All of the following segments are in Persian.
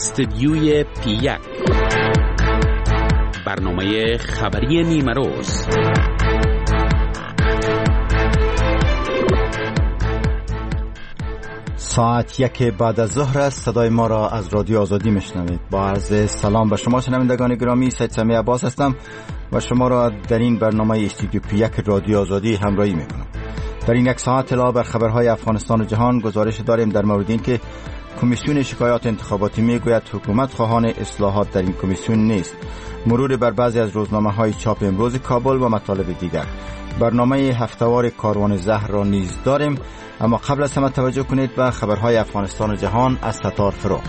استدیوی پی1 برنامه خبری نیمروز. ساعت 1 بعد از ظهر است. صدای ما را از رادیو آزادی میشنوید. با عرض سلام به شما شنوندگان گرامی، سید سمیع عباس هستم و شما را در این برنامه استودیو پی1 رادیو آزادی همراهی میکنم. در این یک ساعت اطلاع بر خبرهای افغانستان و جهان گزارش داریم در مورد این که کمیسیون شکایات انتخاباتی میگوید حکومت خواهان اصلاحات در این کمیسیون نیست. مرور بر بعضی از روزنامه‌های چاپ امروز کابل و مطالب دیگر. برنامه هفتهوار کاروان زهر را نیز داریم، اما قبل از همه توجه کنید به خبرهای افغانستان و جهان از ستار فروغ.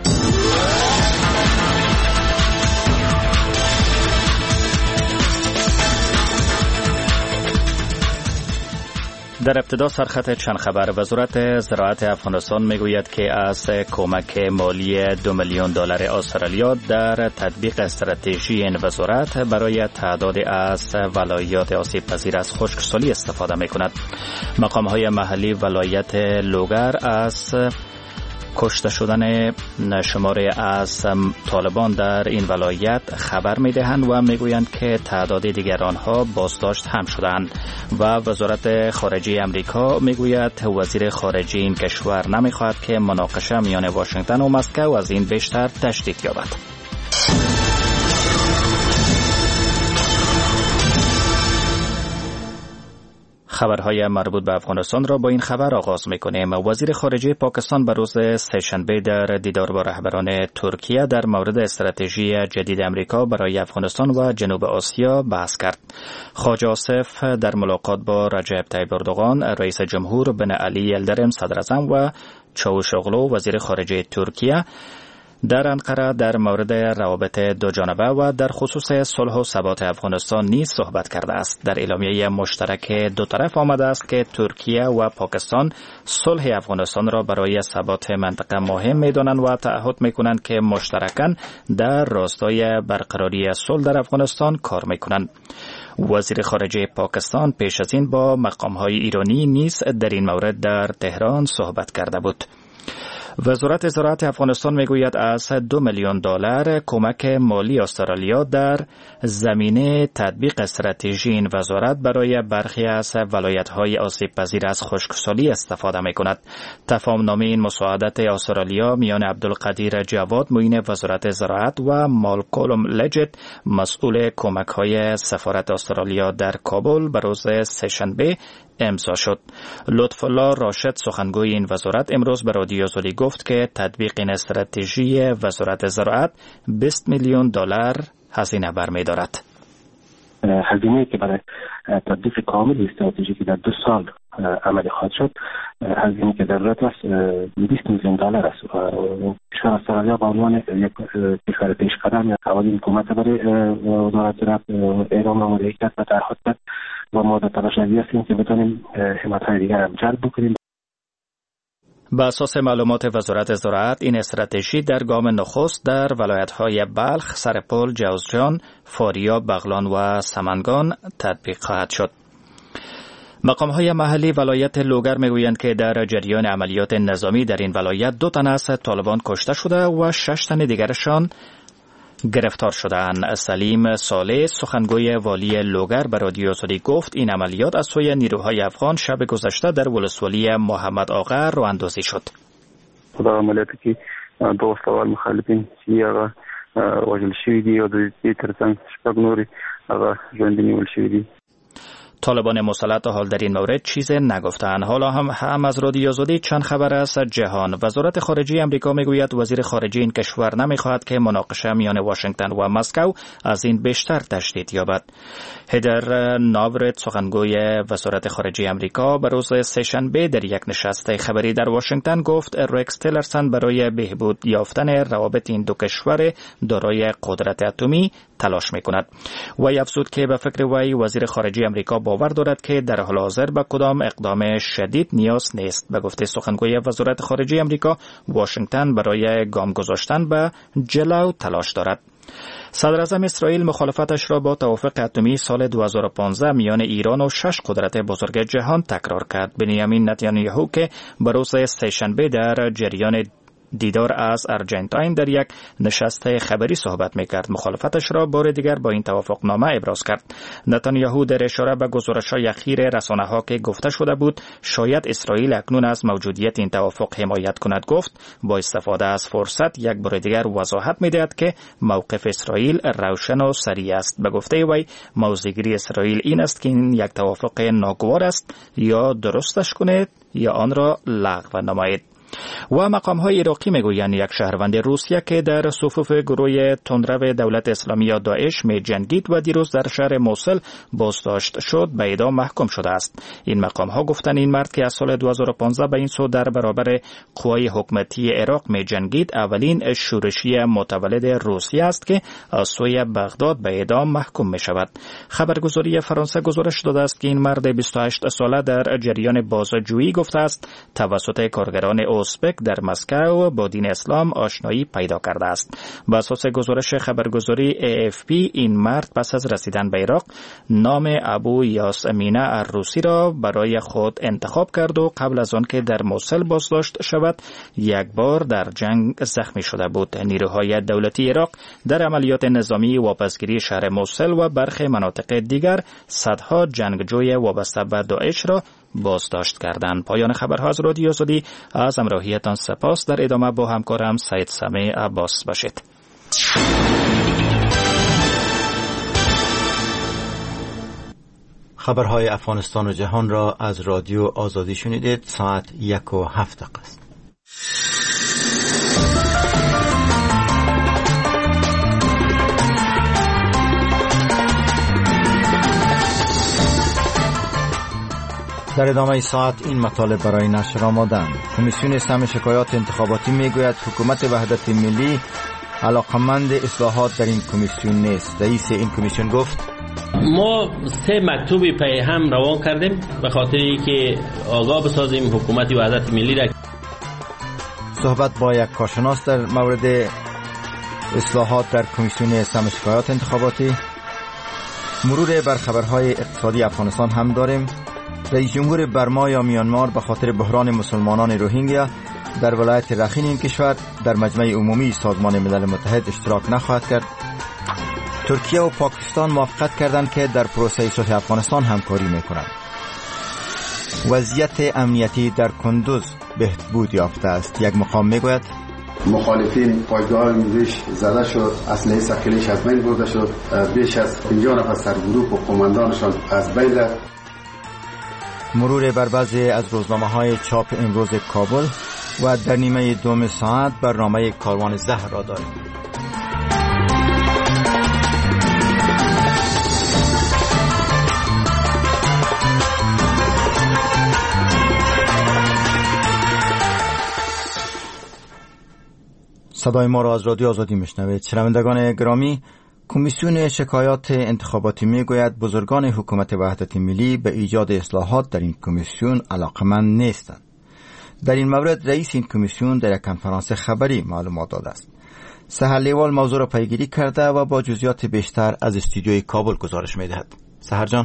در ابتدا سرخط چند خبر. وزارت زراعت افغانستان میگوید که از کمک مالی $2 میلیون استرالیا در تطبیق استراتژی این وزارت برای تعداد از ولایات آسیب پذیر از خشکسالی استفاده میکند. مقام‌های محلی ولایت لوگر از کشته شدن شماره از طالبان در این ولایت خبر میدهند و میگویند که تعداد دیگر آنها بازداشت هم شدند. و وزارت خارجه امریکا میگوید وزیر خارجه این کشور نمیخواهد که مناقشه میان واشنگتن و مسکو از این بیشتر تشدید یابد. خبرهای مربوط به افغانستان را با این خبر آغاز می‌کنیم. وزیر خارجه پاکستان به روز سه‌شنبه در دیدار با رهبران ترکیه در مورد استراتژی جدید امریکا برای افغانستان و جنوب آسیا بحث کرد. خواجه آصف در ملاقات با رجب طیب اردوغان رئیس جمهور، بن علی یلدرم صدر اعظم و چاوشوغلو وزیر خارجه ترکیه در انقره در مورد روابط دو جانبه و در خصوص صلح و ثبات افغانستان نیز صحبت کرده است. در اعلامیه مشترک دو طرف آمده است که ترکیه و پاکستان صلح افغانستان را برای ثبات منطقه مهم می‌دانند و تعهد می‌کنند که مشترکاً در راستای برقراری صلح در افغانستان کار می‌کنند. وزیر خارجه پاکستان پیش از این با مقام‌های ایرانی نیز در این مورد در تهران صحبت کرده بود. وزارت زراعت افغانستان میگوید از $2 میلیون کمک مالی استرالیا در زمینه تطبیق استراتژی این وزارت برای برخی از ولایت‌های آسیب پذیر از خشکسالی استفاده می‌کند. تفاهم‌نامه این مساعدت استرالیا میان عبدالقدیر جواد معین وزارت زراعت و مالکولم لجت مسئول کمک‌های سفارت استرالیا در کابل به روز سه‌شنبه امضا شد. لطف الله راشد سخنگوی این وزارت امروز به رادیو آزادی گفت که تطبیق این استراتژی وزارت زراعت $20 میلیون هزینه برمی‌دارد. هزینه‌ای که برای تطبیق کامل استراتژی که در 2 سال عملی خواهد شد، هزینه‌ای که ضرورت است $20 میلیون است. کشور استرالیا به عنوان یک کشور پیشقدم یا حوالی حکومت برای وزارت زراعت اعلام آمادگی کرد و تعهد کرد و ما در تلاش‌جویی هستیم که بتونیم حمایت‌های دیگر هم جلب بکنیم. به اساس معلومات وزارت زراعت این استراتژی در گام نخست در ولایت‌های بلخ، سرپل، جوزجان، فاریاب، بغلان و سمنگان تطبیق خواهد شد. مقام‌های محلی ولایت لوگر میگویند که در جریان عملیات نظامی در این ولایت 2 تن از طالبان کشته شده و 6 تن دیگرشان گرفتار شدند. سلیم صالح سخنگوی والی لوگر به رادیو آزادی گفت این عملیات از سوی نیروهای افغان شب گذشته در ولسوالی محمد آقا راه اندازی شد. خدا عملیاتی که 2 استوال مخالفین چې هغه وژل شوي دي او د دې ترڅنګ 6 نورې هغه ژوندي نیول شوي دي. طالبان مسلط حال در این مورد چیز نگفتند. حالا هم از رادیو آزادی چند خبر از جهان. وزارت خارجه امریکا میگوید وزیر خارجه این کشور نمیخواهد که مناقشه میان واشنگتن و مسکو از این بیشتر تشدید یابد. هدر ناورت سخنگوی وزارت خارجه امریکا به روز سه‌شنبه در یک نشست خبری در واشنگتن گفت رکس تیلرسن برای بهبود یافتن روابط این دو کشور دارای قدرت اتمی تلاش میکند. وی افزود که به فکر وی وزیر خارجه امریکا باور دارد که در حال حاضر به کدام اقدام شدید نیاز نیست. به گفته سخنگوی وزارت خارجه امریکا، واشنگتن برای گام گذاشتن به جلو تلاش دارد. صدر اعظم اسرائیل مخالفتش را با توافق اتمی سال 2015 میان ایران و 6 قدرت بزرگ جهان تکرار کرد. بنیامین نتانیاهو که به روز سه‌شنبه در جریان دیدار از آرژانتین در یک نشست خبری صحبت میکرد. مخالفتش را بار دیگر با این توافقنامه ابراز کرد. نتانیاهو در اشاره به گزارش‌های اخیر رسانه‌ها که گفته شده بود شاید اسرائیل اکنون از موجودیت این توافق حمایت کند گفت با استفاده از فرصت یک بار دیگر وضاحت می‌دهد که موقف اسرائیل روشن و صریح است. به گفته وی موضع‌گیری اسرائیل این است که این یک توافق ناگوار است، یا درستش کنید یا آن را لغو نمایید. و مقام‌های عراقی میگویند یک شهروند روسیه که در صفوف گروه تندرو دولت اسلامی یا داعش می‌جنگید و دیروز در شهر موصل بازداشت شد به اعدام محکوم شده است. این مقام‌ها گفتند این مرد که از سال 2015 به این سو در برابر قوای حکومتی عراق می‌جنگید اولین شورشی متولد روسیه است که از سوی بغداد به اعدام محکوم می‌شود. خبرگزاری فرانسه گزارش داده است که این مرد 28 ساله در جریان بازجویی گفته است توسط کارگران ازبک در مسکو با دین اسلام آشنایی پیدا کرده است. بر اساس گزارش خبرگزاری AFP این مرد پس از رسیدن به عراق نام ابو یاسمینه الروسی را برای خود انتخاب کرد و قبل از آن که در موصل بازداشت شود یک بار در جنگ زخمی شده بود. نیروهای دولتی عراق در عملیات نظامی واپسگیری شهر موصل و برخی مناطق دیگر صدها جنگجوی وابسته به داعش را بازداشت کردند. پایان خبرها از رادیو آزادی. از همراهیتان سپاس. در ادامه با همکارم سید سمیع عباس باشید. خبرهای افغانستان و جهان را از رادیو آزادی شنیدید. ساعت 1:07 است. در ادامه ساعت این مطالب برای نشر آماده‌اند. کمیسیون سم شکایات انتخاباتی میگوید حکومت وحدت ملی علاقمند اصلاحات در این کمیسیون نیست. رئیس این کمیسیون گفت ما 3 مکتوبی پی هم روان کردیم به خاطری که آگاه بسازیم حکومت وحدت ملی را. صحبت با یک کارشناس در مورد اصلاحات در کمیسیون سم شکایات انتخاباتی. مرور بر خبرهای اقتصادی افغانستان هم داریم. رئیس جمهور برما یا میانمار به خاطر بحران مسلمانان روهینگیا در ولایت رخین این کشور در مجمع عمومی سازمان ملل متحد اشتراک نخواهد کرد. ترکیه و پاکستان موافقت کردند که در پروسه صلح افغانستان همکاری میکنند. وضعیت امنیتی در کندوز بهبود یافته است. یک مقام میگوید مخالفین پایگاه میزش زده شد، اسلحه ثقیلش از بین برده شد، بیش از 50 نفر سرگروه و قماندانشان از بین رفت. مرور بر بعضی از روزنامه‌های چاپ امروز کابل و در نیمه دوم ساعت برنامه کاروان زهر را داریم. صدای ما را از رادیو آزادی میشنوید. شنوندگان گرامی، کمیسیون شکایات انتخاباتی میگوید بزرگان حکومت وحدت ملی به ایجاد اصلاحات در این کمیسیون علاقمند نیستند. در این مورد رئیس این کمیسیون در یک کنفرانس خبری معلومات داده است. سحر لیوال موضوع را پیگیری کرده و با جزئیات بیشتر از استودیوی کابل گزارش میدهد. سحر جان.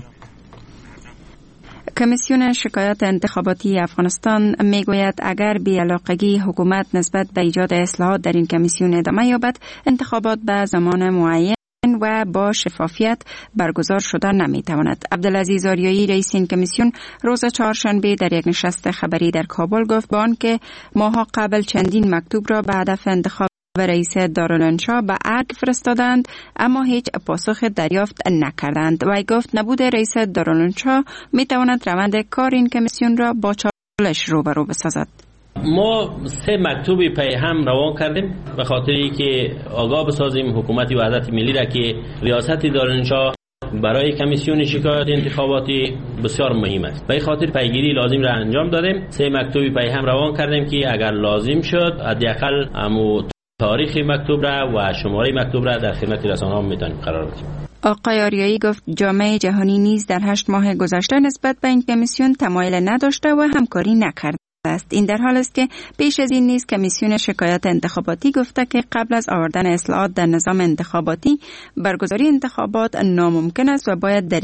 کمیسیون شکایات انتخاباتی افغانستان میگوید اگر بی‌علاقگی حکومت نسبت به ایجاد اصلاحات در این کمیسیون ادامه یابد، انتخابات به زمان معین و با شفافیت برگزار شده نمیتواند. عبدالعزیز آریایی رئیس این کمیسیون روز چهارشنبه در یک نشست خبری در کابل گفت با آنکه ماها قبل چندین مکتوب را به هدف انتخاب رئیس دارالانشا به ارگ فرستادند اما هیچ پاسخ دریافت نکردند. وی گفت نبود رئیس دارالانشا میتواند روند کار این کمیسیون را با چالش روبرو بسازد. ما 3 مکتوبی پی هم روان کردیم به خاطری که آگاه بسازیم حکومت وحدت ملی را که ریاست دارالانشا برای کمیسیون شکایات انتخاباتی بسیار مهم است. به این خاطر پیگیری لازم را انجام دادیم. 3 مکتوبی پی هم روان کردیم که اگر لازم شد حداقل تاریخ مکتوب را و شماره مکتوب را در خدمت رسانه‌ها میتونیم قرار بدیم. آقای آریایی گفت جامعه جهانی نیز در 8 ماه گذشته نسبت به این کمیسیون تمایل نداشته و همکاری نکرده است. این در حال است که پیش از این نیز کمیسیون شکایات انتخاباتی گفته که قبل از آوردن اصلاحات در نظام انتخاباتی برگزاری انتخابات ناممکن است و باید در این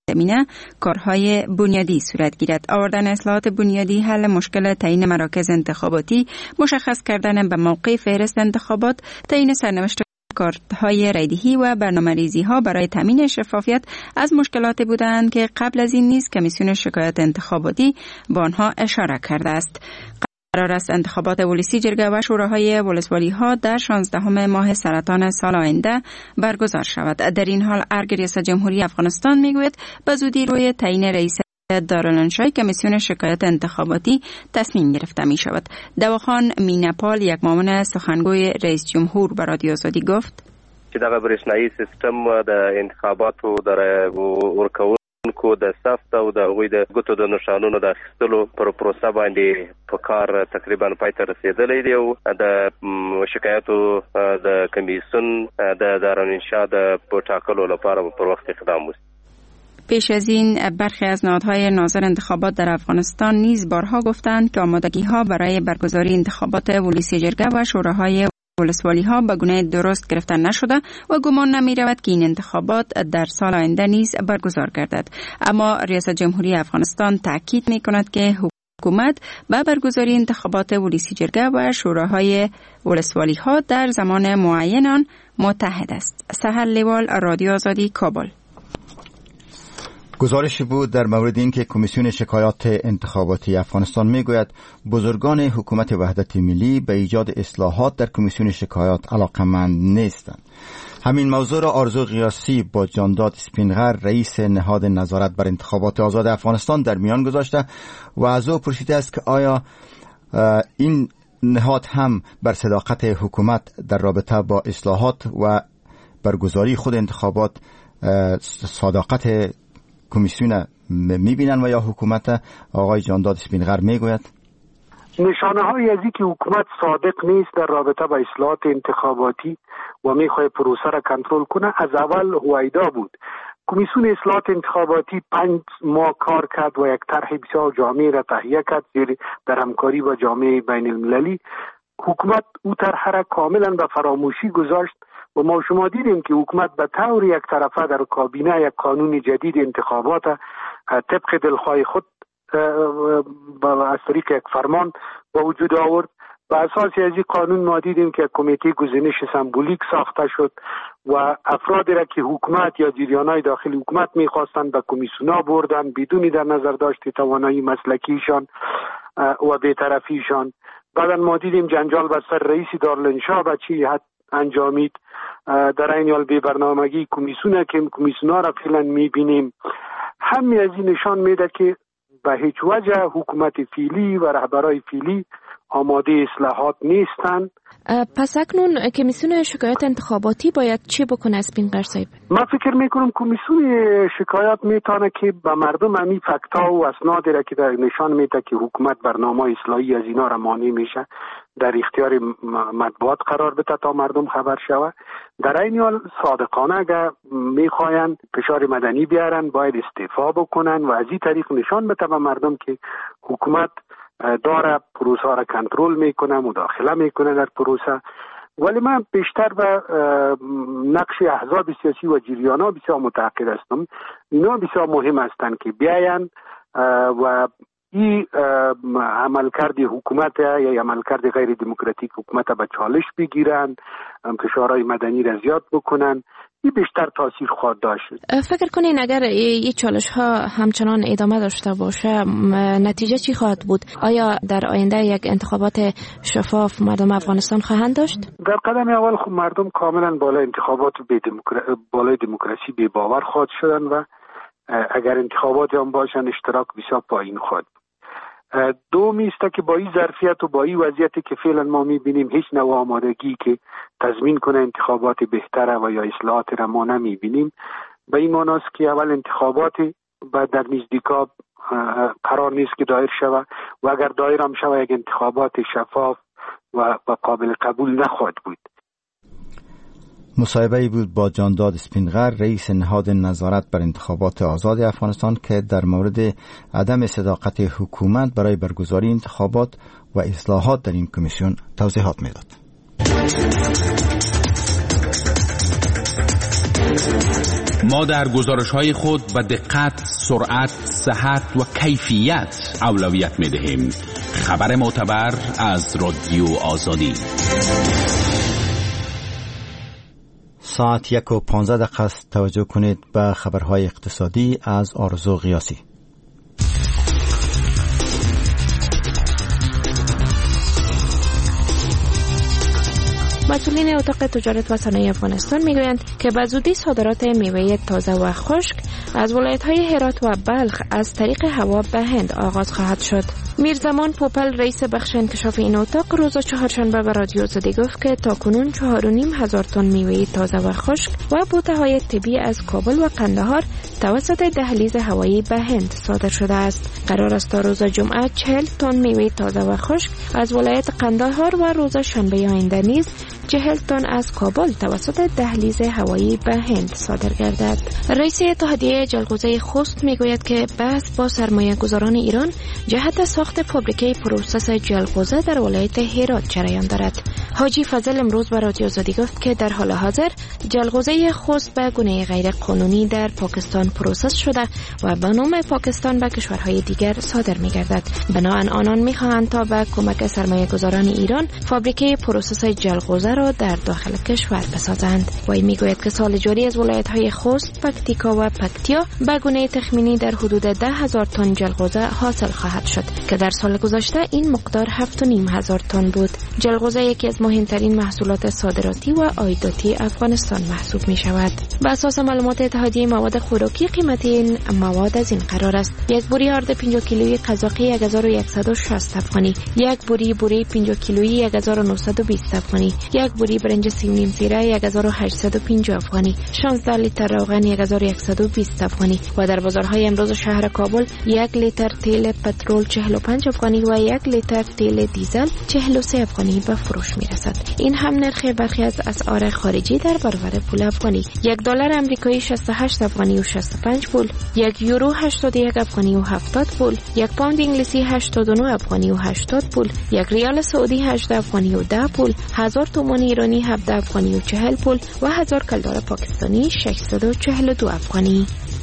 زمینه کارهای بنیادی صورت گیرد. آوردن اصلاحات بنیادی، حل مشکل تعیین مراکز انتخاباتی، مشخص کردن به موقع فهرست انتخابات، تعیین سرنوشت کارت‌های رایدهی و برنامه‌ریزی‌ها برای تامین شفافیت از مشکلاتی بودند که قبل از این نیز کمیسیون شکایات انتخاباتی به آنها اشاره کرده است. قرار است انتخابات ولسی جرگه و شوراهای ولسوالی‌ها در 16 ماه سرطان سال آینده برگزار شود. در این حال ارگ ریاست جمهوری افغانستان میگوید به زودی روی تعیین رئیس دارالانشای کمیسیون شکایات انتخاباتی تصمیم گرفته می شود. دواخان مینپال، یک معاون سخنگوی رئیس جمهور به رادیو آزادی گفت چې دغه برېښنایي سیستم د انتخاباتو در ورکوونکو د ثبت او د هغوی د ګوتو د نښانونو د اخیستلو پر پروسه باندې په کار تقریبا پای ته رسېدلی دی او د شکایاتو د کمیسیون د دارالانشا د ټاکلو لپاره پر وخت اقدام وشي. پیش از این برخی از نهادهای ناظر انتخابات در افغانستان نیز بارها گفتند که آمادگی‌ها برای برگزاری انتخابات ولسی جرگه و شوراهای ولسوالی‌ها به گونه درست گرفته نشده و گمان نمی‌رود که این انتخابات در سال آینده نیز برگزار گردد. اما ریاست جمهوری افغانستان تاکید می‌کند که حکومت به برگزاری انتخابات ولسی جرگه و شوراهای ولسوالی‌ها در زمان معین آن متحد است. سحر لیوال، رادیو آزادی، کابل. گزارشی بود در مورد اینکه کمیسیون شکایات انتخاباتی افغانستان میگوید بزرگان حکومت وحدت ملی به ایجاد اصلاحات در کمیسیون شکایات علاقمند نیستند. همین موضوع را آرزو قیاسی با جانداد اسپینغر، رئیس نهاد نظارت بر انتخابات آزاد افغانستان، در میان گذاشته و از او پرسیده است که آیا این نهاد هم بر صداقت حکومت در رابطه با اصلاحات و برگزاری خود انتخابات صداقت کمیسیون میبینن و یا حکومت؟ آقای جانداد اسپینغر میگوید نشانه های از اینکه حکومت صادق نیست در رابطه با اصلاحات انتخاباتی و میخواد پروسه را کنترل کنه از اول هویدا بود. کمیسیون اصلاحات انتخاباتی 5 ماه کار کرد و یک طرح بسیار جامع را تهیه کرد در همکاری با جامعه بین المللی. حکومت او طرح را کاملا به فراموشی گذاشت و ما شما دیدیم که حکومت به طور یک طرفه در کابینه یک قانون جدید انتخابات طبق دلخواه خود از طریق یک فرمان با وجود آورد. به اساس از این قانون ما دیدیم که کمیته گزینش سمبولیک ساخته شد و افرادی را که حکومت یا جریان‌های داخل حکومت می‌خواستند به کمیسیون‌ها بردن بدون در نظر داشت توانایی مسلکیشان و بی‌طرفیشان. بعدا ما دیدیم جنجال بر سر رئیس دارالانشا به چی حد انجامید. در این حال به برنامگی کمیسیون‌ها را فعلا می‌بینیم. همین از این نشان میده که به هیچ وجه حکومت فعلی و رهبرای فعلی آماده اصلاحات نیستند. پس اکنون کمیسیون شکایات انتخاباتی باید چی بکنه اسپینغر صاحب؟ من فکر میکنم کمیسیون شکایات میتونه که به مردم همین فکتا و اسنادی را که در نشان میده که حکومت برنامه اصلاحی از اینا را مانع میشه در اختیار مطبوعات قرار بده تا مردم خبر شوه. در این حال صادقانه اگر میخواین فشار مدنی بیارن باید استعفا بکنن و از این طریق نشان بده به مردم که حکومت داره پروسه را کنترل میکنه، مداخله میکنه در پروسه. ولی من بیشتر به نقش احزاب سیاسی و جریان‌ها بسیار متعهد هستم. اینا بسیار مهم هستند که بیاین و این عملکرد حکومت یا عملکرد غیر دموکراتیک حکومت به چالش بگیرن، فشارهای مدنی را زیاد بکنن. این بیشتر تاثیر خواهد داشت. فکر کنین اگر این چالش ها همچنان ادامه داشته باشه نتیجه چی خواهد بود؟ آیا در آینده یک انتخابات شفاف مردم افغانستان خواهند داشت؟ در قدم اول خب مردم کاملا بالای انتخابات بالای دموکراسی بی باور خواهد شدن و اگر انتخابات هم باشن اشتراک بسیار پایین خواهد. دومی است که با این ظرفیت و با این وضعیتی که فعلا ما می‌بینیم هیچ نوع آمادگی که تضمین کنه انتخابات بهتره و یا اصلاحات را ما نمی‌بینیم. به این معنی است که اول انتخابات در نزدیکا قرار نیست که دایر شود و اگر دایر هم شود یک انتخابات شفاف و قابل قبول نخواهد بود. مصاحبه‌ای بود با جانداد اسپینغر، رئیس نهاد نظارت بر انتخابات آزاد افغانستان که در مورد عدم صداقت حکومت برای برگزاری انتخابات و اصلاحات در این کمیسیون توضیحات می‌داد. ما در گزارش‌های خود به دقت، سرعت، صحت و کیفیت اولویت می‌دهیم. خبر معتبر از رادیو آزادی. ساعت 1:15 است. توجه کنید به خبرهای اقتصادی از آرزو غیاسی. مسئولین اتاق تجارت و صنایع افغانستان میگویند که به زودی صادرات میوه تازه و خشک از ولایت‌های هرات و بلخ از طریق هوا به هند آغاز خواهد شد. میرزمان پوپل رئیس بخش انکشاف این اتاق روز چهارشنبه به رادیو آزادی گفت که تاکنون 4,500 تن میوه تازه و خشک و بوته‌های طبی از کابل و قندهار توسط دهلیز هوایی به هند صادر شده است. قرار است تا روز جمعه 40 تن میوه تازه و خشک از ولایت قندهار و روز شنبه آینده نیز 40 تن از کابل توسط دهلیز هوایی به هند صادر گردد. رئیس اتحادیه جلغوزه خوست میگوید که بحث با سرمایه گذاران ایران جهت ساخت فابریکه پروسس جلغوزه در ولایت هرات جریان دارد. حاجی فضل امروز به رادیو آزادی گفت که در حال حاضر جلغوزه خوست به گونه غیر قانونی در پاکستان پروسس شده و به نام پاکستان به کشورهای دیگر صادر می‌گردد. بنابراین آنان می‌خواهند تا به کمک سرمایه گذاران ایران فابریکه پروسس جلغوزه را در داخل کشور بسازند. وی میگوید که سال جاری از ولایت‌های خوست، پکتیکا و پکتیا به گونه تخمینی در حدود 10,000 تن جلغوزه حاصل خواهد شد که در سال گذشته این مقدار 7,500 تن بود. جلغوزه یکی از مهمترین محصولات صادراتی و عایداتی افغانستان محسوب می شود. بر اساس معلومات اتحادیه مواد خوراکی قیمت این مواد از این قرار است: یک بوری آرد 50 کیلویی قزاقی 1160 افغانی، یک بوری 50 کیلویی 1920 افغانی، یک بوری برنج سیم نیم تیره 1850 افغانی، 16 لیتر روغن 1120 افغانی و در بازارهای امروز شهر کابل 1 لیتر تیل پترول 45 افغانی و 1 لیتر تیل دیزل 43 افغانی به فروش می رسد. این هم نرخ برخی از اسعار خارجی در برابر پول افغانی: $1 آمریکایی 68 افغانی و 65 پول، 1 یورو 81 افغانی و 70 پول، 1 پوند انگلیسی 89 افغانی و 80 پول، 1 ریال سعودی 18 افغانی و 10 پول، 1000 تومان ایرانی 17 افغانی و 40 پول و 1000 کلدار پاکستانی 642 افغانی.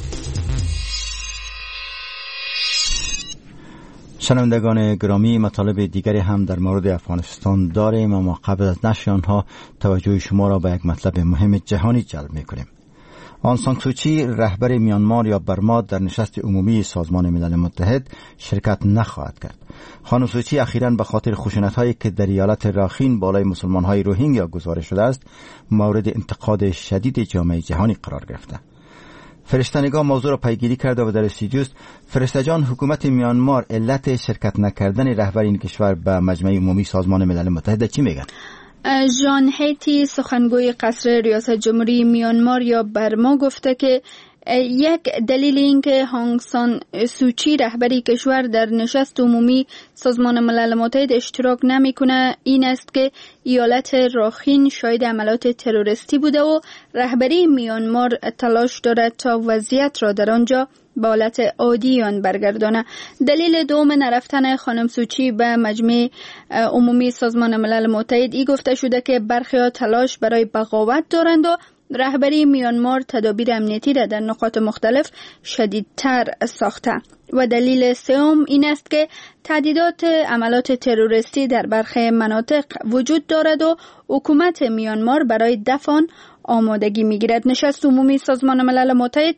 شنوندگان گرامی، مطالب دیگری هم در مورد افغانستان داریم، اما قبل از نشر آنها توجه شما را به یک مطلب مهم جهانی جلب می‌کنیم. آن سان سو چی، رهبر میانمار یا برما، در نشست عمومی سازمان ملل متحد شرکت نخواهد کرد. خانم سو چی اخیراً به خاطر خشونت‌هایی که در ایالت راخین بالای مسلمان‌های روهینگیا گزارش شده است، مورد انتقاد شدید جامعه جهانی قرار گرفته. فرشته‌نگاه موضوع را پیگیری کرده و در استودیو است. فرشته جان، حکومت میانمار علت شرکت نکردن رهبر این کشور به مجمع عمومی سازمان ملل متحد چی میگن؟ ژان هیتی، سخنگوی قصر ریاست جمهوری میانمار یا برما، گفته که یک دلیل این که هانگ سان سو چی رهبری کشور در نشست عمومی سازمان ملل متحد اشتراک نمیکنه این است که ایالت راخین شاهد عملیات تروریستی بوده و رهبری میانمار تلاش دارد تا وضعیت را در آنجا به حالت عادی آن برگردانه. دلیل دوم نرفتن خانم سو چی به مجمع عمومی سازمان ملل متحد ای گفته شده که برخی‌ها تلاش برای بغاوت دارند و رهبری میانمار تدابیر امنیتی را در نقاط مختلف شدیدتر ساخته. و دلیل سوم این است که تهدیدات عملیات تروریستی در برخی مناطق وجود دارد و حکومت میانمار برای دفع آن آمادگی میگیرد. نشست عمومی سازمان ملل متحد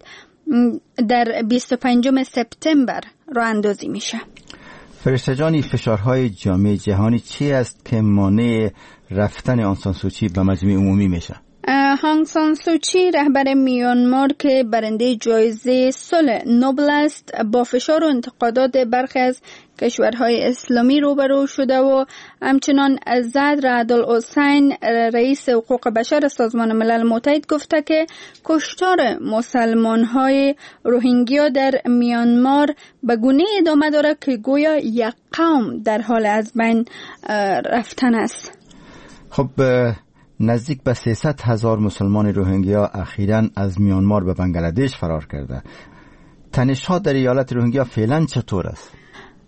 در 25 سپتامبر راه اندازی میشه. فرشته جانی، فشارهای جامعه جهانی چی است که مانع رفتن آن سان سو چی به مجمع عمومی میشه؟ هانگ سان سو چی، رهبر میانمار که برنده جایزه صلح نوبل است، با فشار و انتقادات برخی از کشورهای اسلامی روبرو شده و همچنان زد رعدالحسین، رئیس حقوق بشر سازمان ملل متحد، گفته که کشتار مسلمانهای روهینگیا در میانمار به گونه ادامه داره که گویا یک قوم در حال از بین رفتن است. خب نزدیک به 300,000 مسلمان روهینگیا اخیراً از میانمار به بنگلادش فرار کرده. تنش‌ها در ایالت روهینگیا فعلا چطور است؟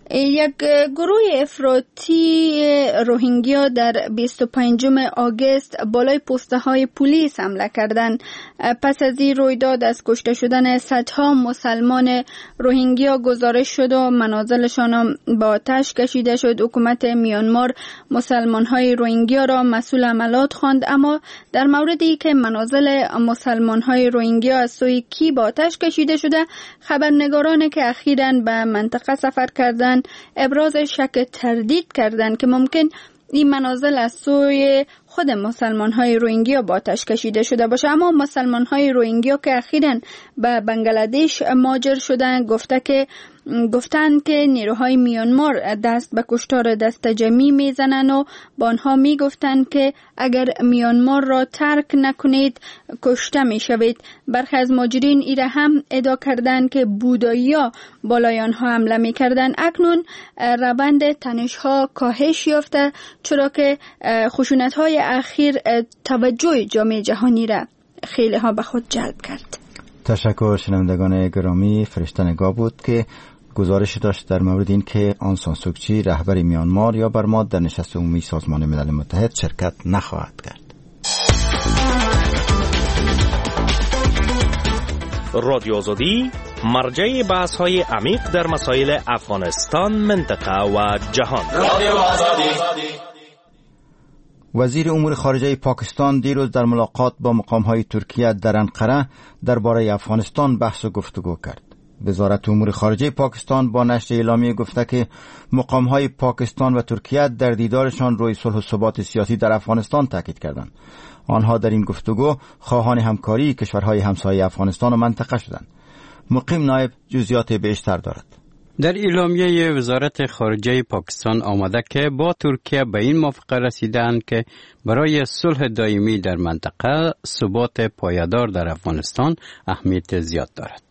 یک گروه افراطی روهینگیا در 25 آگوست بالای پسته های پلیس حمله کردند. پس از این رویداد از کشته شدن صدها مسلمان روهینگیا گزارش شد و منازلشان با آتش کشیده شد. حکومت میانمار مسلمان های روهینگیا را مسئول عملیات خواند، اما در موردی که منازل مسلمان های روهینگیا از سوی کی با آتش کشیده شده، خبرنگارانی که اخیراً به منطقه سفر کردند ابراز شک تردید کردند که ممکن این منازل از سوی خود مسلمان های روهینگیا با آتش کشیده شده باشه. اما مسلمان های روهینگیا که اخیراً به بنگلادش مهاجر شدند گفتند که نیروهای میانمار دست به کشتار دست جمعی میزنند و با آنها میگفتند که اگر میانمار را ترک نکنید کشته میشوید. برخی از مهاجرین ایره هم ادعا کردند که بودایی‌ها بالای آنها حمله میکردند. اکنون روند تنش‌ها کاهش یافته، چرا که خشونت‌های اخیر توجه جامعه جهانی را خیلی ها به خود جلب کرد. تشکر شنوندگان گرامی. فرشته نگاه بود که گزارش داشت در مورد این که آن سان سوک چی رهبر میانمار یا برما در نشست عمومی سازمان ملل متحد شرکت نخواهد کرد. رادیو آزادی مرجع بحث های عمیق در مسائل افغانستان، منطقه و جهان. رادیو آزادی. وزیر امور خارجه پاکستان دیروز در ملاقات با مقام‌های ترکیه در انقره درباره افغانستان بحث و گفتگو کرد. وزارت امور خارجه پاکستان با نشر اعلامیه گفته که مقام‌های پاکستان و ترکیه در دیدارشان روی صلح و ثبات سیاسی در افغانستان تاکید کردند. آنها در این گفتگو خواهان همکاری کشورهای همسایه افغانستان و منطقه شدند. مقیم نایب جزئیات بیشتر دارد. در اعلامیه وزارت خارجه پاکستان آمده که با ترکیه به این موافقه رسیدند که برای صلح دائمی در منطقه ثبات پایدار در افغانستان اهمیت زیاد دارد.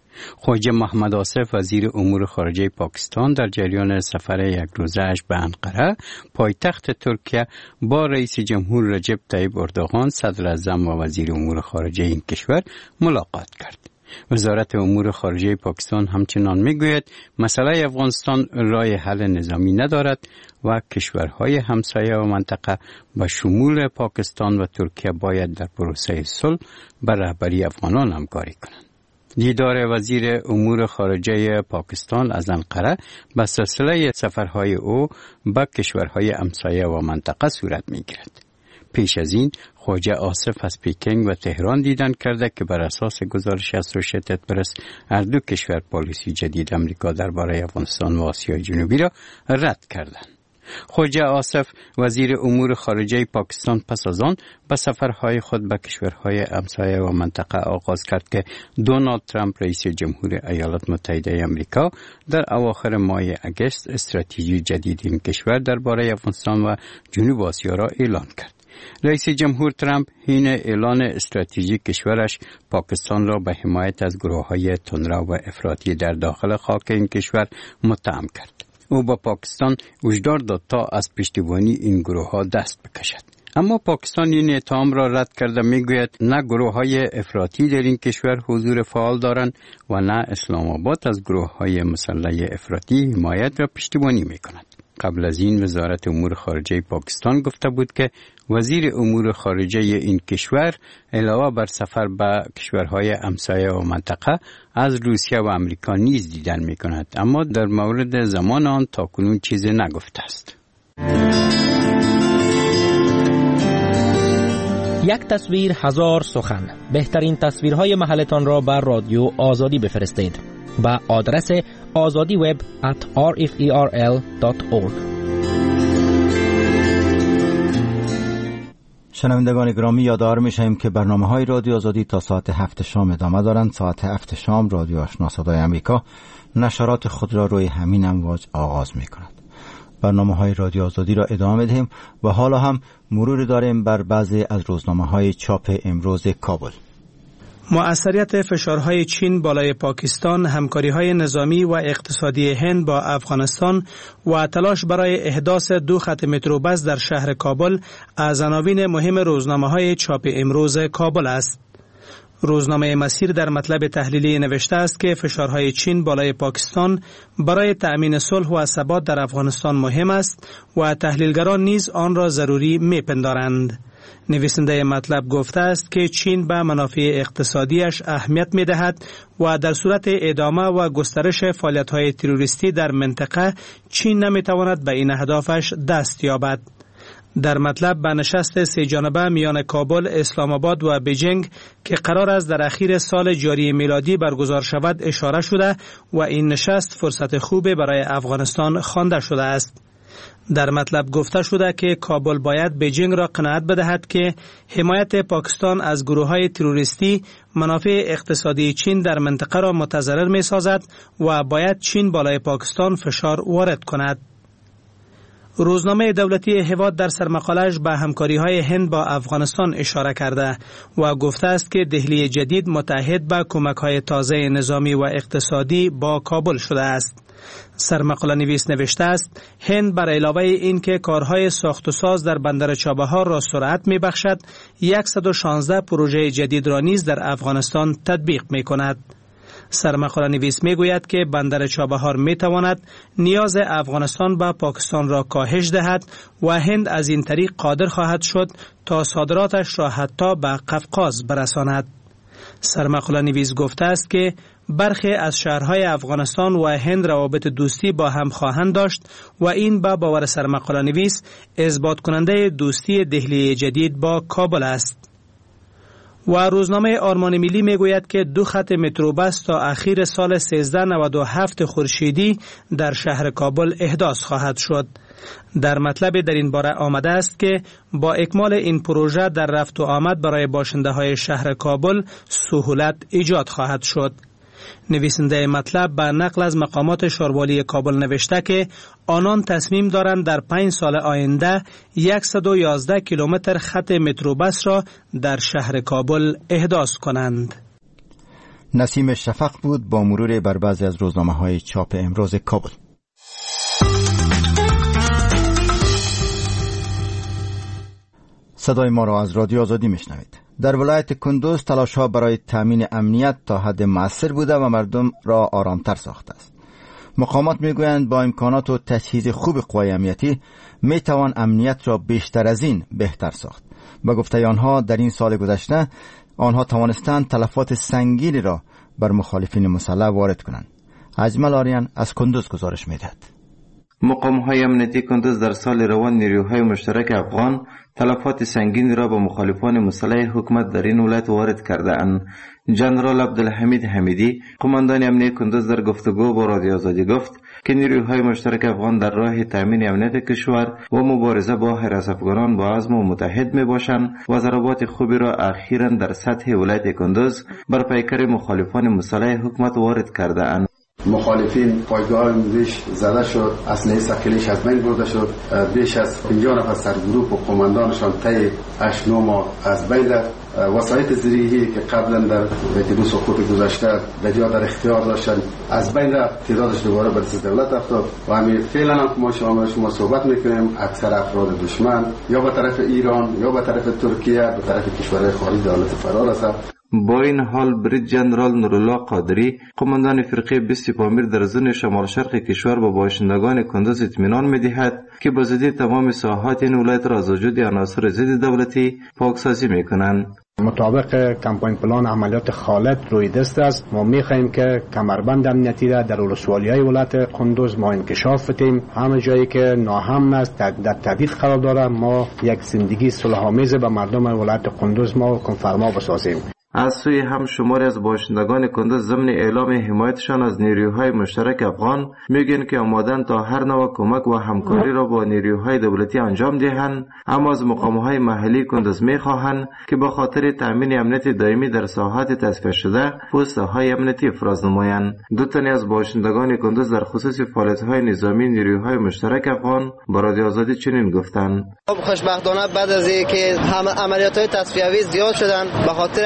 خواجه محمد آصف وزیر امور خارجه پاکستان در جریان سفر یک روزه‌اش به انقره پایتخت ترکیه با رئیس جمهور رجب طیب اردوغان صدر اعظم و وزیر امور خارجه این کشور ملاقات کرد. وزارت امور خارجه پاکستان همچنان میگوید مسئله افغانستان راه حل نظامی ندارد و کشورهای همسایه و منطقه به شمول پاکستان و ترکیه باید در پروسه صلح بر رهبری افغانان همکاری کنند. دیدار وزیر امور خارجه پاکستان از انقره به سلسله سفرهای او به کشورهای همسایه و منطقه صورت میگیرد. پیش از این خواجه آصف از پکینگ و تهران دیدن کرده که بر اساس گزارش اسوسییتد پرس هر دو کشور پالیسی جدید امریکا درباره افغانستان و آسیای جنوبی را رد کردند. خواجه آصف وزیر امور خارجه پاکستان پس از آن به سفرهای خود به کشورهای همسایه و منطقه آغاز کرد که دونالد ترامپ رئیس جمهور ایالات متحده آمریکا در اواخر ماه اگست استراتژی جدید این کشور درباره افغانستان و جنوب آسیا را اعلان کرد. رئیس جمهور ترامپ حین اعلان استراتژی کشورش پاکستان را به حمایت از گروه‌های تندرو و افراطی در داخل خاک این کشور متهم کرد. او با پاکستان هشدار داد تا از پشتیبانی این گروه‌ها دست بکشد. اما پاکستان این اتهام را رد کرده میگوید نه گروه‌های افراطی در این کشور حضور فعال دارند و نه اسلام آباد از گروه‌های مسلح افراطی حمایت را پشتیبانی میکند. قبل از این وزارت امور خارجه پاکستان گفته بود که وزیر امور خارجه این کشور علاوه بر سفر به کشورهای همسایه و منطقه از روسیه و امریکا نیز دیدن می کند، اما در مورد زمان آن تاکنون چیزی نگفته است. یک تصویر هزار سخن. بهترین تصویرهای محلتان را بر رادیو آزادی بفرستید با آدرس azadiweb@rferl.org. شنوندگان گرامی یادآور می‌شویم که برنامه‌های رادیو آزادی تا ساعت 7 شام ادامه دارند. ساعت 7 شام رادیو آشنا صدای آمریکا نشرات خود را روی همین امواج آغاز می‌کند. برنامه‌های رادیو آزادی را ادامه دهیم و حالا هم مرور داریم بر بعضی از روزنامه‌های چاپ امروز کابل. مؤثریت فشارهای چین بالای پاکستان، همکاری‌های نظامی و اقتصادی هند با افغانستان و تلاش برای احداث 2 خط متروبس در شهر کابل از عناوین مهم روزنامه‌های چاپ امروز کابل است. روزنامه مسیر در مطلب تحلیلی نوشته است که فشارهای چین بالای پاکستان برای تأمین صلح و ثبات در افغانستان مهم است و تحلیلگران نیز آن را ضروری می‌پندارند. نویسنده مطلب گفته است که چین به منافع اقتصادیش اهمیت می‌دهد و در صورت ادامه و گسترش فعالیت‌های تروریستی در منطقه چین نمی‌تواند به این اهدافش دست یابد. در مطلب به نشست سه جانبه میان کابل، اسلام آباد و بیجینگ که قرار است در اخیر سال جاری میلادی برگزار شود اشاره شده و این نشست فرصت خوبی برای افغانستان خوانده شده است. در مطلب گفته شده که کابل باید بیجینگ را قناعت بدهد که حمایت پاکستان از گروه‌های تروریستی منافع اقتصادی چین در منطقه را متضرر می‌سازد و باید چین بالای پاکستان فشار وارد کند. روزنامه دولتی هواد در سرمقاله‌اش به همکاری‌های هند با افغانستان اشاره کرده و گفته است که دهلی جدید متعهد به کمک‌های تازه نظامی و اقتصادی با کابل شده است. سرمقاله نویس نوشته است هند بر علاوه این که کارهای ساخت و ساز در بندر چابهار را سرعت می‌بخشد 116 پروژه جدید را نیز در افغانستان تطبیق می‌کند. سرمقاله نویس میگوید که بندر چابهار میتواند نیاز افغانستان به پاکستان را کاهش دهد و هند از این طریق قادر خواهد شد تا صادراتش را حتی به قفقاز برساند. سرمقاله نویس گفته است که برخی از شهرهای افغانستان و هند روابط دوستی با هم خواهند داشت و این به باور سرمقاله نویس اثبات کننده دوستی دهلی جدید با کابل است. و روزنامه آرمان ملی میگوید که 2 خط متروبس تا اخیر سال 1397 خورشیدی در شهر کابل احداث خواهد شد. در مطلب در این باره آمده است که با اکمال این پروژه در رفت و آمد برای باشنده های شهر کابل سهولت ایجاد خواهد شد. نویسنده مطلب به نقل از مقامات شاروالی کابل نوشته که آنان تصمیم دارند در 5 سال آینده 111 کیلومتر خط متروبس را در شهر کابل احداث کنند. نسیم شفق بود با مرور بر بعضی از روزنامه‌های چاپ امروز کابل. صدای ما را از رادیو آزادی میشنوید. در ولایت کندوز تلاش‌ها برای تامین امنیت تا حد مؤثر بوده و مردم را آرامتر ساخته است. مقامات میگویند با امکانات و تجهیز خوب قوای امنیتی میتوان امنیت را بیشتر از این بهتر ساخت. با گفته آنها در این سال گذشته آنها توانستند تلفات سنگینی را بر مخالفین مسلح وارد کنند. اجمل آریان از کندوز گزارش میدهد. مقام‌های امنیتی کندوز در سال روان نیروهای مشترک افغان تلفات سنگین را به مخالفان مسلح حکومت در این ولایت وارد کرده‌اند. جنرال عبدالحمید حمیدی قماندان امنیت کندوز در گفتگو با رادیو آزادی گفت که نیروهای مشترک افغان در راه تامین امنیت کشور و مبارزه با هراس‌افغانان با عزم و متحد میباشند و ضربات خوبی را اخیراً در سطح ولایت کندوز بر پیکر مخالفان مسلح حکومت وارد کرده‌اند. مخالفین پایگاه آموزش زده شد، اسلحه ثقیلش از بین برده شد، بیش از 50 نفر سرگروه و قماندانشان طی 8-9 ماه از بین رفت. وسایط زیره‌ای که قبلا در اتباع سقوط گذشته بجا در اختیار داشتن از بین رفت، تعدادش دوباره به دست دولت افتاد و همین فعلا هم که شما صحبت میکنیم اکثر افراد دشمن یا به طرف ایران یا به طرف ترکیه به طرف کشورهای خارجی دولت فرار است. با این حال برید جنرال نورالله قادری قماندان فرقه 20 پامیر در زون شمال شرق کشور با باشندگان کندوز اطمینان می‌دهد که با زدی تمام ساحات این ولایت را از وجود عناصر ضد دولتی پاکسازی می‌کنند. مطابق کمپاین پلان عملیات خالد روی دست است. ما می‌خواهیم که کمربند امنیتی را در ولسوالی‌های ولایت کندوز ما انکشاف بدیم. همه جایی که ناامن است در تهدید قرار دارد ما یک زندگی صلح‌آمیز به مردم ولایت کندوز ما کنفرما بسازیم. از سوی هم شماری از باشندگان کندوز ضمن اعلام حمایتشان از نیروهای مشترک افغان میگن که آمادن تا هر نوع کمک و همکاری را با نیروهای دولتی انجام دهند، اما از مقامهای محلی کندوز میخواهند که به خاطر تامین امنیت دائمی در ساحات تصفیه شده پست‌های امنیتی افراز نمایند. 2 تن از باشندگان کندوز در خصوص فعالیت‌های نظامی نیروهای مشترک افغان با رادیو آزادی چنین گفتند: خوشبختانه بعد از اینکه عملیات‌های تصفیه‌ای زیاد شدن به خاطر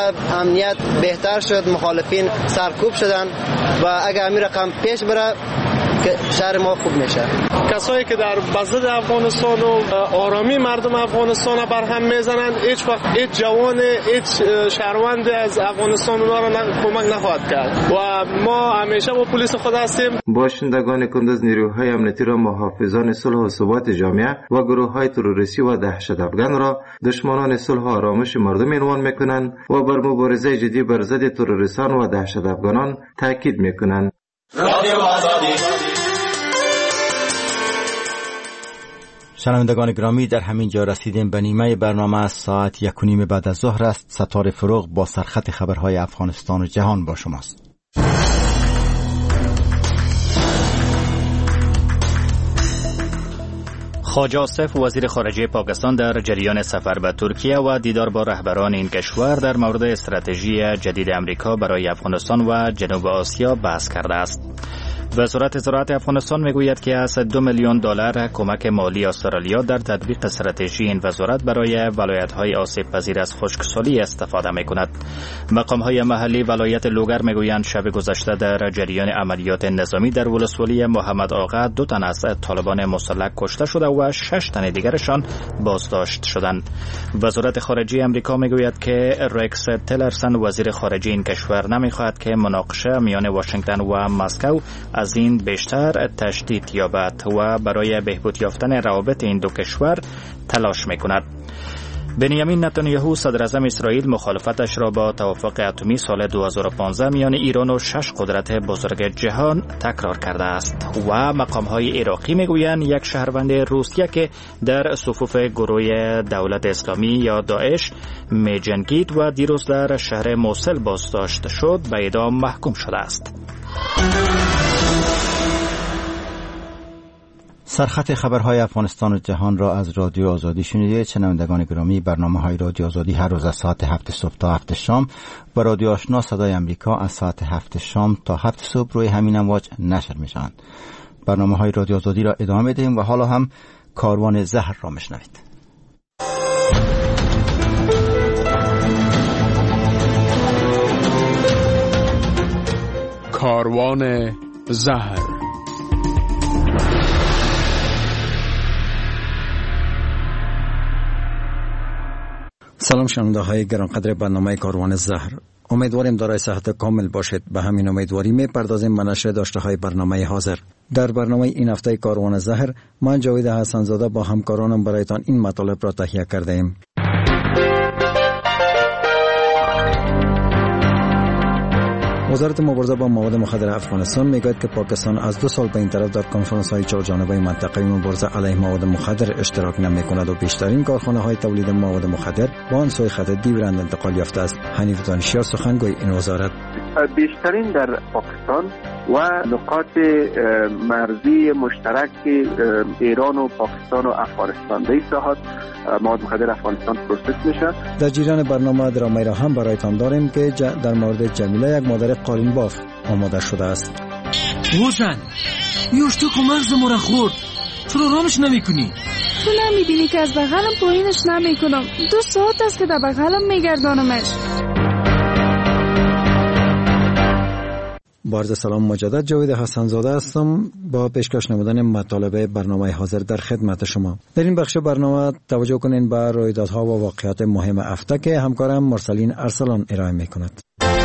امنیت بهتر شد، مخالفین سرکوب شدن و اگر امیر رقم پیش بره که شهر ما خوب میشه. کسایی که در بزد افغانستان و آرامی مردم افغانستان بر هم میزنند، هیچ وقت هیچ جوان هیچ شهروند از افغانستان اونا را کمک نخواهد کرد و ما همیشه با پلیس خود هستیم. باشندگان کندوز نیروهای امنیتی را محافظان صلح و ثبات جامعه و گروه‌های تروریستی و دهشت‌افکن را دشمنان صلح و آرامش مردم عنوان می‌کنند و بر مبارزه جدی بر ضد تروریستان و دهشت‌افکنان تاکید می‌کنند. رادیو آزادی. شنوندگان گرامی، در همین جا رسیدیم به نیمه برنامه. از ساعت 1:30 بعد از ظهر است. ستاره فروغ با سرخط خبرهای افغانستان و جهان با شماست. خواجه آصف وزیر خارجه پاکستان در جریان سفر به ترکیه و دیدار با رهبران این کشور در مورد استراتژی جدید امریکا برای افغانستان و جنوب آسیا بحث کرده است. وزارت زراعت افغانستان میگوید که از $2 میلیون کمک مالی استرالیا در تطبیق استراتژی این وزارت برای ولایت‌های آسیب پذیر از خشکسالی استفاده می‌کند. مقام‌های محلی ولایت لوگر میگویند شب گذشته در جریان عملیات نظامی در ولسوالی محمد آقا 2 تن از طالبان مسلح کشته شده و 6 تن دیگرشان بازداشت شدند. وزارت خارجه آمریکا میگوید که رکس تلرسن وزیر خارجه این کشور نمی‌خواهد که مناقشه میان واشنگتن و مسکو از این بیشتر تشدید یابد و برای بهبود یافتن روابط این دو کشور تلاش میکند. بنیامین نتانیاهو صدر اعظم اسرائیل مخالفتش را با توافق اتمی سال 2015 میان ایران و 6 قدرت بزرگ جهان تکرار کرده است و مقام‌های عراقی میگویند یک شهروند روسیه که در صفوف گروه دولت اسلامی یا داعش میجنگید و دیروز در شهر موصل بازداشت شد به اعدام محکوم شده است. سرخط خبرهای افغانستان و جهان را از رادیو آزادی شنیدید. شنوندگان گرامی، برنامه‌های رادیو آزادی هر روز از ساعت 7 صبح تا 7 شام و رادیو آشنا صدای امریکا از ساعت 7 شام تا 7 صبح روی همین امواج نشر می‌شوند. برنامه‌های رادیو آزادی را ادامه می‌دهیم و حالا هم کاروان زهر را می‌شنوید. کاروان زهر. سلام شنونده های گرانقدر برنامه کاروان زهر. امیدواریم دارای صحت کامل باشید. به همین امیدواری می‌پردازیم به نشر داشته های برنامه حاضر. در برنامه این هفته کاروان زهر من جاوید حسن زاده با همکارانم برایتان این مطالب را تهیه کرده ایم. وزارت مبارزه با مواد مخدر افغانستان میگوید که پاکستان از 2 سال به این طرف در کنفرانس های 4 جانبه منطقه‌ای مبارزه علیه مواد مخدر اشتراک نمی‌کند و بیشترین کارخانه های تولید مواد مخدر با آن سوی خط دیورند انتقال یافته است. حنیف دانشیار سخنگوی این وزارت: بیشترین در پاکستان و نقاط مرزی مشترک ایران و پاکستان و افغانستان در این ساحات مواد مخدر افغانستان پروسس میشه. در جریان برنامه درامایی را هم برایتان داریم که در مورد جمیله، یک مادر قالین باف، آماده شده است. حسن یوش تو کمرز مرا خورد، چرا رامش نمی کنی؟ تو نمی که از بغلم پایینش نمی کنم. 2 ساعت است که در بغلم می گردانمش. با عرض سلام مجدد، جاوید حسن زاده هستم با پیشکش نمودن مطالب برنامه حاضر در خدمت شما. در این بخش برنامه توجه کنین به رویدادها و واقعیات مهم هفته که همکارم مرسلین ارسلان ارائه می‌کند.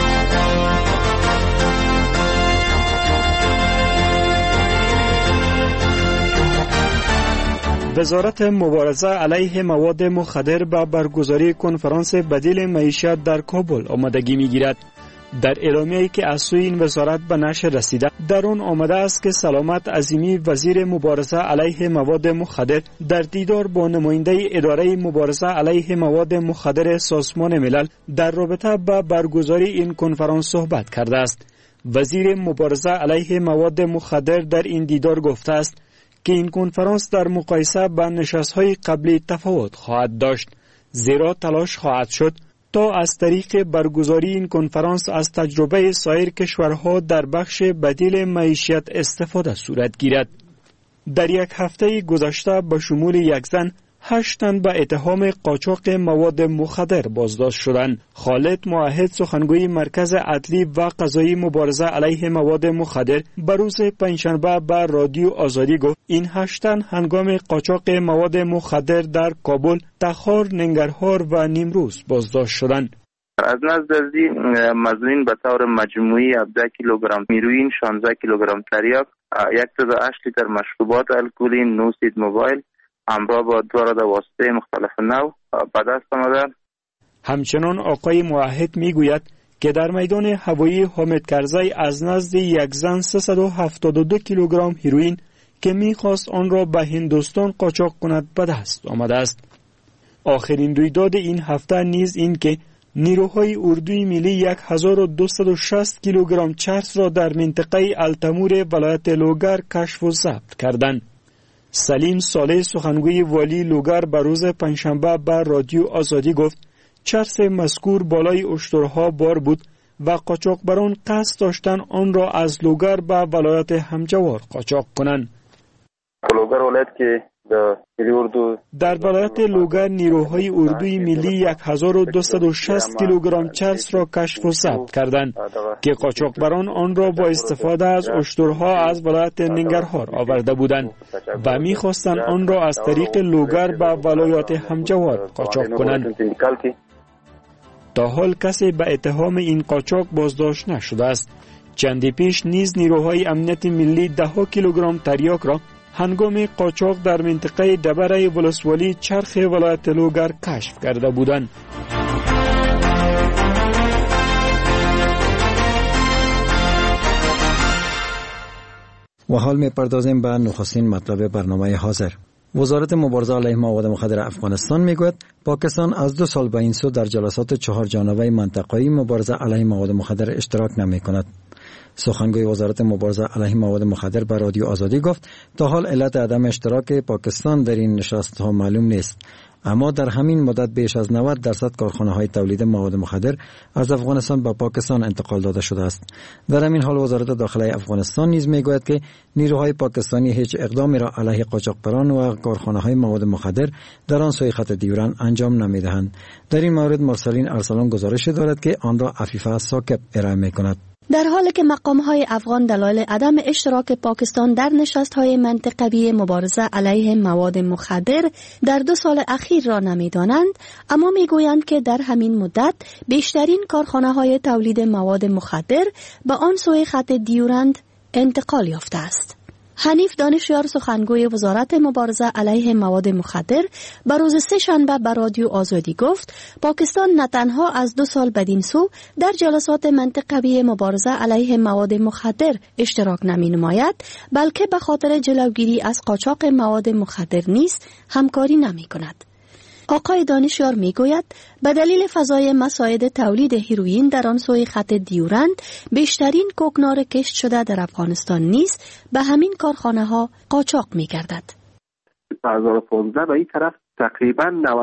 وزارت مبارزه علیه مواد مخدر به برگزاری کنفرانس بدیل معیشت در کابل آمادگی می‌گیرد. در اعلامیه‌ای که از سوی این وزارت به نشر رسیده، در آن آمده است که سلامت عظیمی وزیر مبارزه علیه مواد مخدر در دیدار با نماینده اداره مبارزه علیه مواد مخدر سازمان ملل در رابطه با برگزاری این کنفرانس صحبت کرده است. وزیر مبارزه علیه مواد مخدر در این دیدار گفته است که این کنفرانس در مقایسه با نشست‌های قبلی تفاوت خواهد داشت، زیرا تلاش خواهد شد تا از طریق برگزاری این کنفرانس از تجربه سایر کشورها در بخش بدیل معیشت استفاده صورت گیرد. در یک هفته گذشته به شمول یک زن 8 تن به اتهام قاچاق مواد مخدر بازداشت شدند. خالد موحد سخنگوی مرکز عدلی و قضایی مبارزه علیه مواد مخدر به روز پنجشنبه به رادیو آزادی گفت این 8 تن هنگام قاچاق مواد مخدر در کابل، تخار، ننگرهار و نیمروز بازداشت شدند. از نزد مظنونین به طور مجموعی 17 کیلوگرم هیروئین، 16 کیلوگرم تریاک، 1.8 لیتر مشروبات الکلی، 9 سید موبایل همراه با 2 راد واسطه مختلف نوع به دست آمده. همچنان آقای موحد میگوید که در میدان هوایی حامد کرزی از نزد یک زن 372 کیلوگرم هیروئین که میخواست آن را به هندوستان قاچاق کند به دست آمده است. آخرین رویداد این هفته نیز این که نیروهای اردوی ملی 1260 کیلوگرم چرس را در منطقه التمور ولایت لوگر کشف و ضبط کردند. سلیم صالح سخنگوی والی لوگر به روز پنجشنبه به رادیو آزادی گفت چرس مذکور بالای اشترها بار بود و قاچاقبران قصد داشتند آن را از لوگر به ولایت همجوار قاچاق کنند. لوگر ولایت که در ولایت لوگر نیروهای اردوی ملی 1260 کیلوگرم چرس را کشف و ضبط کردند که قاچاقبران آن را با استفاده از اشترها از ولایت ننگرهار آورده بودند و می‌خواستند آن را از طریق لوگر به ولایت همجوار قاچاق کنند. تا حال کسی به اتهام این قاچاق بازداشت نشده است. چندی پیش نیز نیروهای امنیت ملی 10 کیلوگرم تریاک را هنگام قاچاق در منطقه دبره ولسوالی چرخ ولایت لوگر کشف کرده بودند. و حال می‌پردازیم به نخستین مطلب برنامه حاضر. وزارت مبارزه علیه مواد مخدر افغانستان میگوید پاکستان از 2 سال به این سو در جلسات 4 جانبه منطقه‌ای مبارزه علیه مواد مخدر اشتراک نمی‌کند. سخنگوی وزارت مبارزه علیه مواد مخدر به رادیو آزادی گفت تا حال علت عدم اشتراک پاکستان در این نشست‌ها معلوم نیست، اما در همین مدت بیش از 90% کارخانه‌های تولید مواد مخدر از افغانستان به پاکستان انتقال داده شده است. در همین حال وزارت داخلی افغانستان نیز میگوید که نیروهای پاکستانی هیچ اقدامی را علیه قاچاقبران و کارخانه‌های مواد مخدر در آن سوی خط دیورند انجام نمی‌دهند. در این مورد مرسلین ارسلان گزارش دارد که آن را عفیفه ثاقب ارائه می‌کند. در حالی که مقام‌های افغان دلایل عدم اشتراک پاکستان در نشست‌های منطقوی مبارزه علیه مواد مخدر در 2 سال اخیر را نمی‌دانند، اما می‌گویند که در همین مدت بیشترین کارخانه‌های تولید مواد مخدر به آن سوی خط دیورند انتقال یافته است. حنیف دانشیار سخنگوی وزارت مبارزه علیه مواد مخدر به روز سه‌شنبه به رادیو آزادی گفت پاکستان نه تنها از 2 سال بدین سو در جلسات منطقوی مبارزه علیه مواد مخدر اشتراک نمی نماید، بلکه به خاطر جلوگیری از قاچاق مواد مخدر نیز همکاری نمی کند. آقای دانشیار می گوید به دلیل فضای مساعد تولید هیروئین در آن سوی خط دیورند بیشترین کوکنار کشت شده در افغانستان نیز به همین کارخانه ها قاچاق می گردد. 2015 به این طرف تقریبا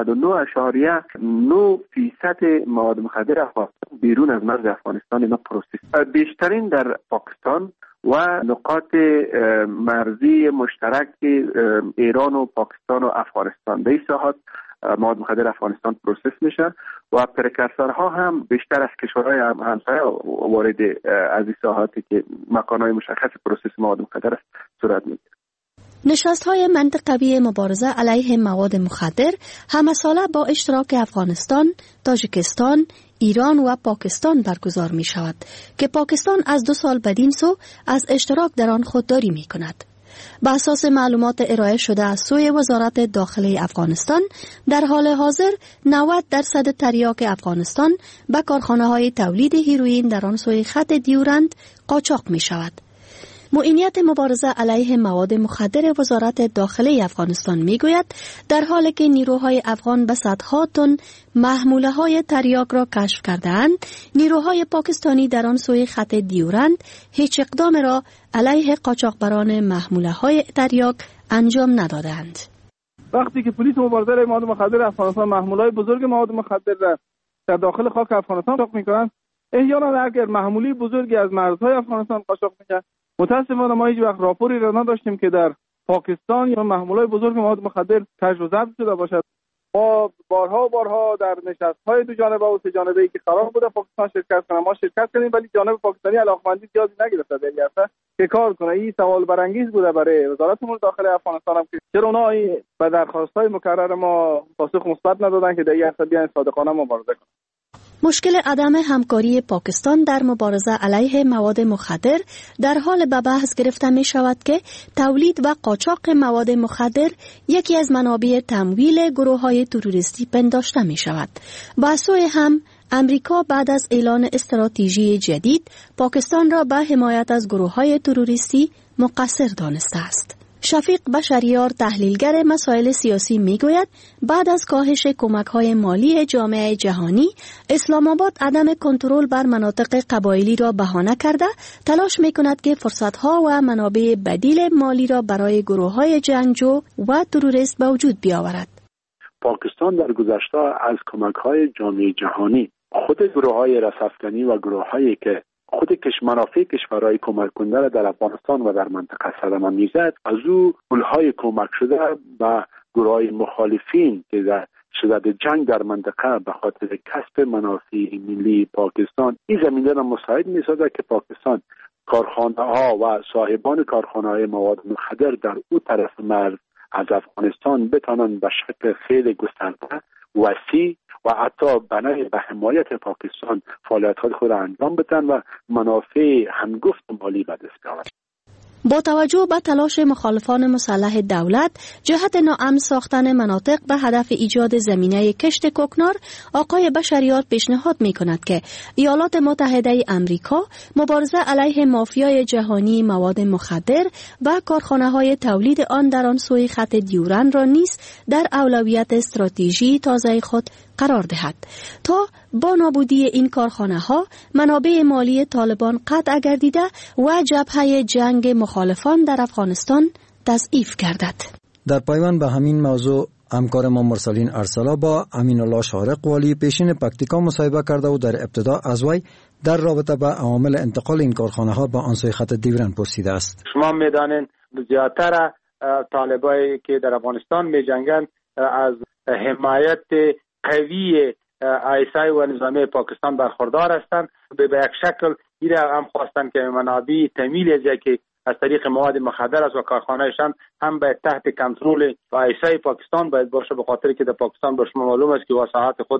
99.9% مواد مخدر افغانستان بیرون از مرز افغانستان اینا پروسس بیشترین در پاکستان و نقاط مرزی مشترک ایران و پاکستان و افغانستان به این ساحات مواد مخدر افغانستان پروسس میشه و پرکرسورها هم بیشتر از کشورهای همسایه وارد از این ساحاتی که مکانهای مشخص پروسس مواد مخدر صورت میگیره. نشست‌های منطقوی مبارزه علیه مواد مخدر همساله با اشتراک افغانستان، تاجیکستان، ایران و پاکستان برگزار می شود که پاکستان از 2 سال بدین سو از اشتراک در آن خودداری می کند. بر اساس معلومات ارائه شده از سوی وزارت داخلی افغانستان، در حال حاضر 90% تریاک افغانستان به کارخانه‌های تولید هیروئین در آن سوی خط دیورند قاچاق می شود. معینیت مبارزه علیه مواد مخدر وزارت داخلی افغانستان میگوید در حالی که نیروهای افغان به صدها تن محموله های تریاک را کشف کرده‌اند، نیروهای پاکستانی در آن سوی خط دیورند هیچ اقدام را علیه قاچاقبران محموله های تریاک انجام ندادند. وقتی که پلیس مبارزه علیه مواد مخدر افغانستان محموله‌های بزرگ مواد مخدر را در داخل خاک افغانستان قاچاق می‌کنند، احیانا اگر محموله بزرگی از مرزهای افغانستان قاچاق می‌شود، متاسفانه ما هیچ وقت راپوری را نداشتیم که در پاکستان یا محمولای بزرگ مواد مخدر کشف و ضبط شده باشد. ما بارها در نشست‌های دو جانبه و سه جانبه‌ای که قرار بوده پاکستان شرکت کنه، ما شرکت کردیم ولی جانب پاکستانی علاقمندی زیادی نگرفته در این عرصه که کار کنه. این سوال برانگیز بوده برای وزارت امور داخلی افغانستان هم که چرا اونها به درخواست‌های مکرر ما پاسخ مثبت ندادن که در این عرصه بیان صادقانه مبارزه کنن. مشکل عدم همکاری پاکستان در مبارزه علیه مواد مخدر در حال به بحث گرفته می شود که تولید و قاچاق مواد مخدر یکی از منابع تمویل گروه‌های تروریستی پنداشته می شود. با سوی هم امریکا بعد از اعلان استراتژی جدید پاکستان را به حمایت از گروه‌های تروریستی مقصر دانسته است. شفیق بشریار تحلیلگر مسائل سیاسی میگوید بعد از کاهش کمک‌های مالی جامعه جهانی اسلام آباد عدم کنترل بر مناطق قبایلی را بهانه کرده تلاش می‌کند که فرصت‌ها و منابع بدیل مالی را برای گروه‌های جنگجو و تروریست به وجود بیاورد. پاکستان در گذشته از کمک‌های جامعه جهانی خود گروه‌های رسافکنی و گروه‌هایی که خود منافع کشورهای کمک کننده را در افغانستان و در منطقه صدمه میزد، از او پولهای کمک شده به گروه‌های مخالفین که در شدت جنگ در منطقه به خاطر کسب منافع ملی پاکستان این زمینه را مساعد می‌سازد که پاکستان کارخانه‌ها و صاحبان کارخانه‌های مواد مخدر در او طرف مرز از افغانستان بتوانند به شکل خیلی گسترده وسیع و حتی بنای به حمایت پاکستان فعالیت‌های خود را انجام بدن و منافع هنگفت مالی به دست بیاورند. با توجه به تلاش مخالفان مسلح دولت جهت ناامن ساختن مناطق به هدف ایجاد زمینه کشت کوکنار، آقای بشریار پیشنهاد می‌کند که ایالات متحده امریکا مبارزه علیه مافیای جهانی مواد مخدر و کارخانه‌های تولید آن در آن سوی خط دیورن را نیز در اولویت استراتژی تازه خود قرار دهد تا با نابودی این کارخانه‌ها منابع مالی طالبان قطع گردیده و جبهه جنگ مخالفان در افغانستان تضعیف گردد. در پایان به همین موضوع همکار ما مرسلین ارسلا با امین الله شارق والی پیشین پکتیکا مصاحبه کرده و در ابتدا از وی در رابطه با عوامل انتقال این کارخانه‌ها به آن سوی خط دیورن پرسیده است. شما می‌دانید زیاتر طالبایی که در افغانستان می‌جنگند از حمایت قوی آیسای و نظامی پاکستان برخوردار هستند. به یک شکل ایره هم خواستند که منابع تمویل از که از طریق مواد مخدر است و کارخانه‌شان هم به تحت کنترل آیسای پاکستان باید باشه، به خاطر که در پاکستان به شما معلوم است که وساحت خود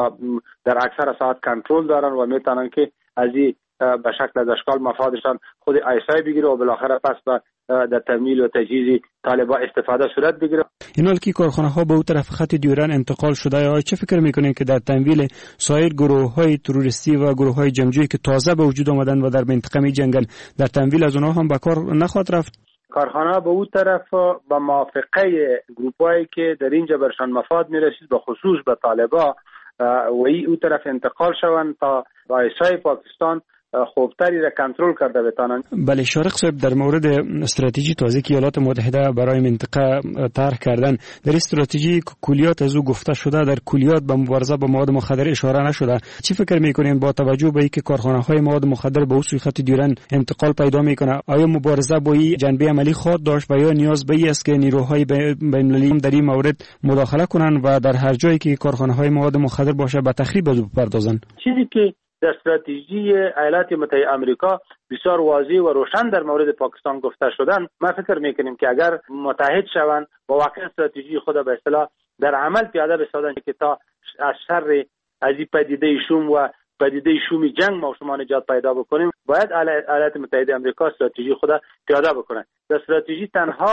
در اکثر ساعت کنترل دارن و میتونن که از این به شکل از اشکال مفادشان خود آیسای بگیره و بالاخره پس به در تمویل و تجهیز طالبان استفاده صورت بگیره. این حال که کارخانه‌ها به اون طرف خط دیورن انتقال شده، یا چه فکر میکنین که در تمویل سایر گروه‌های تروریستی و گروه‌های جنگجویی که تازه به وجود آمدن و در منطقه می‌جنگن در تمویل از اونها هم به کار نخواهد رفت؟ کارخانه‌ها به اون طرف با موافقه گروه‌هایی که در اینجا برشان مفاد میرسید به خصوص به طالبان و اون طرف انتقال شوند تا آیسای پاکستان خوبتری را کنترل کرده بتانند. بله شارق صاحب، در مورد استراتژی تازه که ایالات متحده برای منطقه طرح کردن، در استراتژی کلیات از او گفته شده، در کلیات به مبارزه با مواد مخدر اشاره نشده. چی فکر میکنین با توجه به اینکه کارخانه‌های مواد مخدر به سوی خط دیورن انتقال پیدا میکنه، آیا مبارزه با این جنبه عملی خواهد داشت و یا نیاز به است که نیروهای بین‌المللی در این مورد مداخله کنند و در هر جایی که کارخانه‌های مواد مخدر باشه به تخریب از او بپردازند؟ چیزی که در استراتژی ایالات متحده آمریکا بسیار واضح و روشن در مورد پاکستان گفته شدن، ما فکر میکنیم که اگر متحد شوند و واقعا استراتژی خود به اصطلاح در عمل پیاده بسازند که تا از شر از این پدیده شوم و پدیده شوم جنگ ما شما نجات پیدا بکنیم، باید ایالات متحده آمریکا استراتژی خود پیاده بکنند. در استراتژی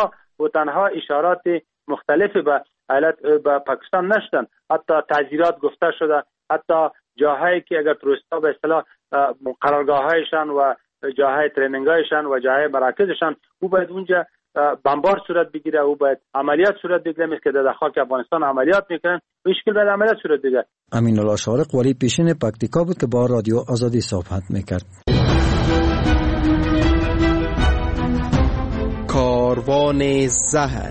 تنها اشارات مختلف به پاکستان نشدن، حتی تعزیرات گفته شده، حتی جاهایی که اگر تروریست‌ها به اصطلاح قرارگاه‌هایشان و جاهای ترینینگ‌هایشان و جاهای مراکزشان او باید اونجا بمبار صورت بگیره، او باید عملیات صورت بگیره، مثل که در خاک افغانستان عملیات میکنن، مشکل باید عملیات صورت بگیره. امین الله شارق والی پیشین پکتیکا بود که با رادیو آزادی صحبت میکرد. کاروان زهر.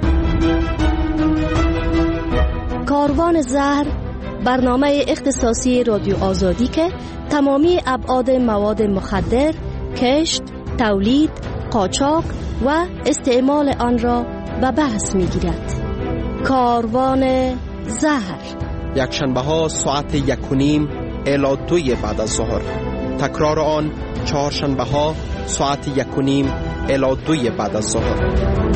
کاروان زهر برنامه اختصاصی رادیو آزادی که تمامی ابعاد مواد مخدر، کشت، تولید، قاچاق و استعمال آن را به بحث می‌گیرد. کاروان زهر یکشنبه ها ساعت 1:30 الی 2 بعد از ظهر. تکرار آن چهارشنبه ها ساعت 1:30 الی 2 بعد از ظهر.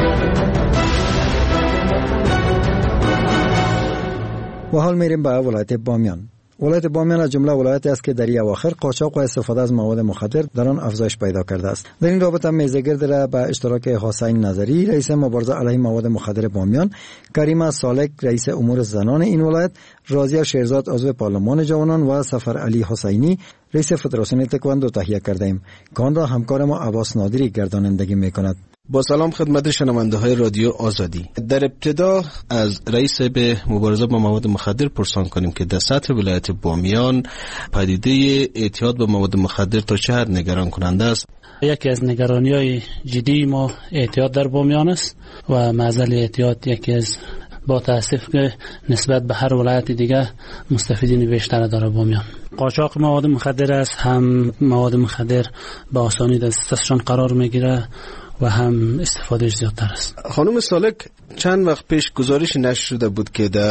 و حال میریم به ولایت بامیان. ولایت بامیان از جمله ولایتی است که در این اواخر قاچاق و استفاده از مواد مخدر در آن افزایش پیدا کرده است. در این رابطه میزگرد را به اشتراک حسین نظری رئیس مبارزه علیه مواد مخدر بامیان، کریمه سالک رئیس امور زنان این ولایت، راضیه شیرزاد عضو پارلمان جوانان و سفر علی حسینی رئیس فدراسیون تکواندو تهیه کرده ایم که آن را همکار ما عباس نادری گردانندگی میکند. با سلام خدمت شنونده های رادیو آزادی. در ابتدا از رئیس به مبارزه با مواد مخدر پرسان کنیم که در سطح ولایت بامیان پدیده اعتیاد به مواد مخدر تا چه حد نگران کننده است؟ یکی از نگرانی‌های جدی ما اعتیاد در بامیان است و معضل اعتیاد یکی از با تاسف که نسبت به هر ولایت دیگه مستفیدین بیشتر داره بامیان. قاچاق مواد مخدر است، هم مواد مخدر به آسانی دستشان قرار میگیره و هم استفادهش زیادتر است. خانم سالک، چند وقت پیش گزارش نشر شده بود که در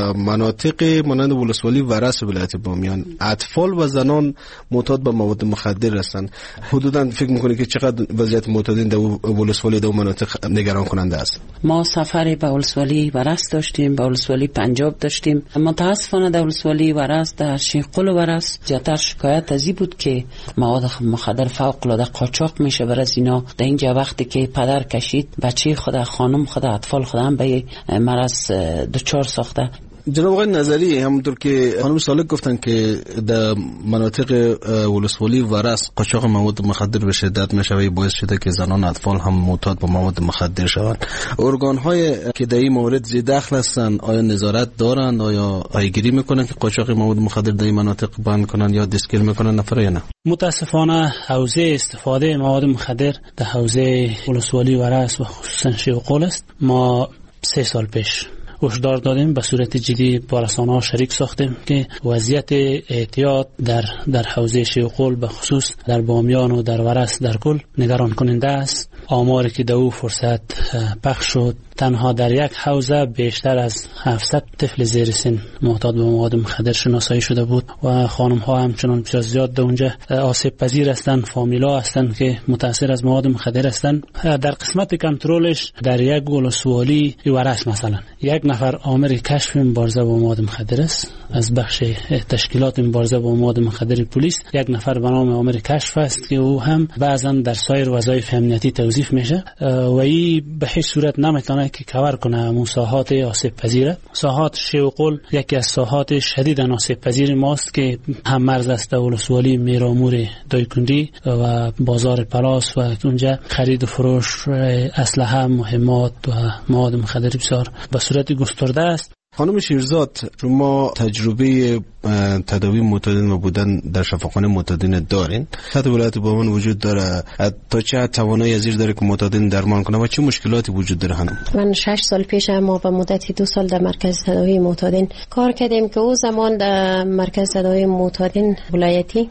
مناطق مانند ولسوالی ورس ولایت بامیان اطفال و زنان معتاد به مواد مخدر هستند. حدوداً فکر می‌کنید که چقدر وضعیت معتادین در ولسوالی در مناطق نگران کننده است؟ ما سفری به ولسوالی ورس داشتیم، به ولسوالی پنجاب داشتیم. متاسفانه در ولسوالی ورس، در شیقل ورس زیادتر شکایت از این بود که مواد مخدر فوق‌العاده قاچاق میشه بر از اینا. در اینجا وقتی که پدر کشید بچه خود، خانم خود، اطفال خود هم به مرض دچار ساخته. جناب آقای نظری، همونطور که خانم سالک گفتن که در مناطق ولسوالی ورس قاچاق مواد مخدر به شدت میشه، باعث شده که زنان و اطفال هم معتاد به مواد مخدر شوند. ارگان‌های که در این مورد ذی دخل هستند آیا نظارت دارند؟ آیا پیگیری میکنن که قاچاق مواد مخدر در این مناطق بند کنن یا دستگیر میکنن نفر یا نه؟ متاسفانه حوزه استفاده مواد مخدر در حوزه ولسوالی ورس و خصوصا شیوقل است. ما 3 سال پیش هشدار دادیم، به صورت جدی با رسانه‌ها شریک ساختیم که وضعیت اعتیاد در حوزه شیوقل به خصوص در بامیان و در ورس در کل نگران کننده است. آماری که در او فرصت پخش شد، تنها در یک حوزه بیشتر از 700 طفل زیر سن معتاد به مواد مخدر شناسایی شده بود و خانم ها همچنان بسیار زیاد در اونجا آسیب پذیر هستند، فامیلا هستند که متاثر از مواد مخدر هستند. در قسمت کنترلش در یک ولسوالی ورس مثلا یک نفر آمر کشف مبارزه با مواد مخدر است از بخش تشکیلات مبارزه با مواد مخدر پلیس. یک نفر به نام آمر کشف است که او هم بعضا در سایر وظایف امنیتی توظیف میشه و این به هیچ صورت نمیتونه که کور کنه همون ساحات آسیب پذیره. ساحات شیوقل یکی از ساحات شدیداً آسیب پذیر ماست که هم مرز است ولسوالی میرامور دایکندی و بازار پلاس و اونجا خرید و فروش اسلحه، مهمات و مواد مخدر بسیار به صورت گسترده است. خانم شیرزاد، شما تجربه تداوی معتادین و بودن در شفاخانه معتادین دارین؟ سطح ولایت بامیان وجود داره، تا چه حد توانایی ازیر داره که معتادین درمان کنه و چه مشکلاتی وجود داره؟ من 6 سال پیش ما به مدت 2 سال در مرکز تداوی معتادین کار کردیم که او زمان در مرکز تداوی معتادین ولایتی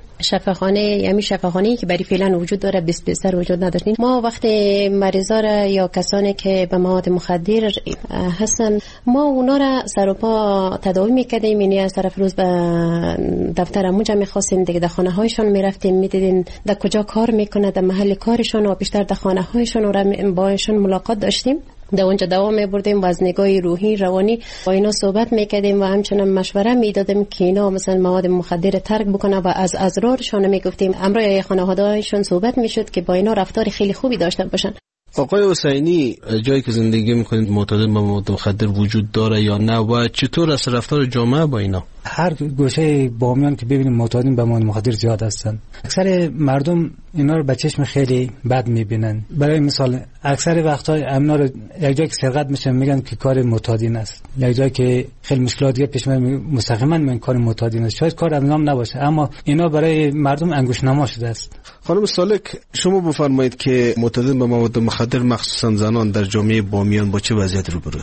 شفاخانه که برای فعلا وجود داره 20 بستر وجود نداشتیم. ما وقتی مریضا را یا کسانی که به مواد مخدر هستن ما اونا را سر و پا تداوی میکردیم، یعنی از طرف روز به دفترمون جا میخواستیم دیگه، در خانه هایشون میرفتیم میدیدیم در کجا کار میکنه، در محل کارشون و بیشتر در خانه هایشون و با ایشون ملاقات داشتیم. در اونجا دوام میبردیم و از نگاه روحی روانی با اینا صحبت میکردیم و همچنان مشوره میدادیم که اینا مثلا مواد مخدر ترک بکنه و از اضرارشون میگفتیم. امروی خانواده‌هایشون صحبت میشد که با اینا رفتار خیلی خوبی داشته باشن. آقای حسینی، جایی که زندگی میکنید معتادین به مواد مخدر وجود داره یا نه و چطور است رفتار جامعه با اینا؟ هر گوشه بامیان که ببینیم معتادین به مواد مخدر زیاد هستن. اکثر مردم اینا رو به چشم خیلی بد میبینن. برای مثال اکثر وقتا اینا رو یک جایی که سرقت میشن میگن که کار معتادین است، یک جایی که خیلی مشکلات دیگه پیش میاد مستقیما میگن کار معتادین است. شاید کار امنام نباشه اما اینا برای مردم انگوش نما شده است. خانم سالک، شما بفرمایید که معتادین به مواد مخدر مخصوصا زنان در جامعه بامیان با چه وضعیت روبرو هستند؟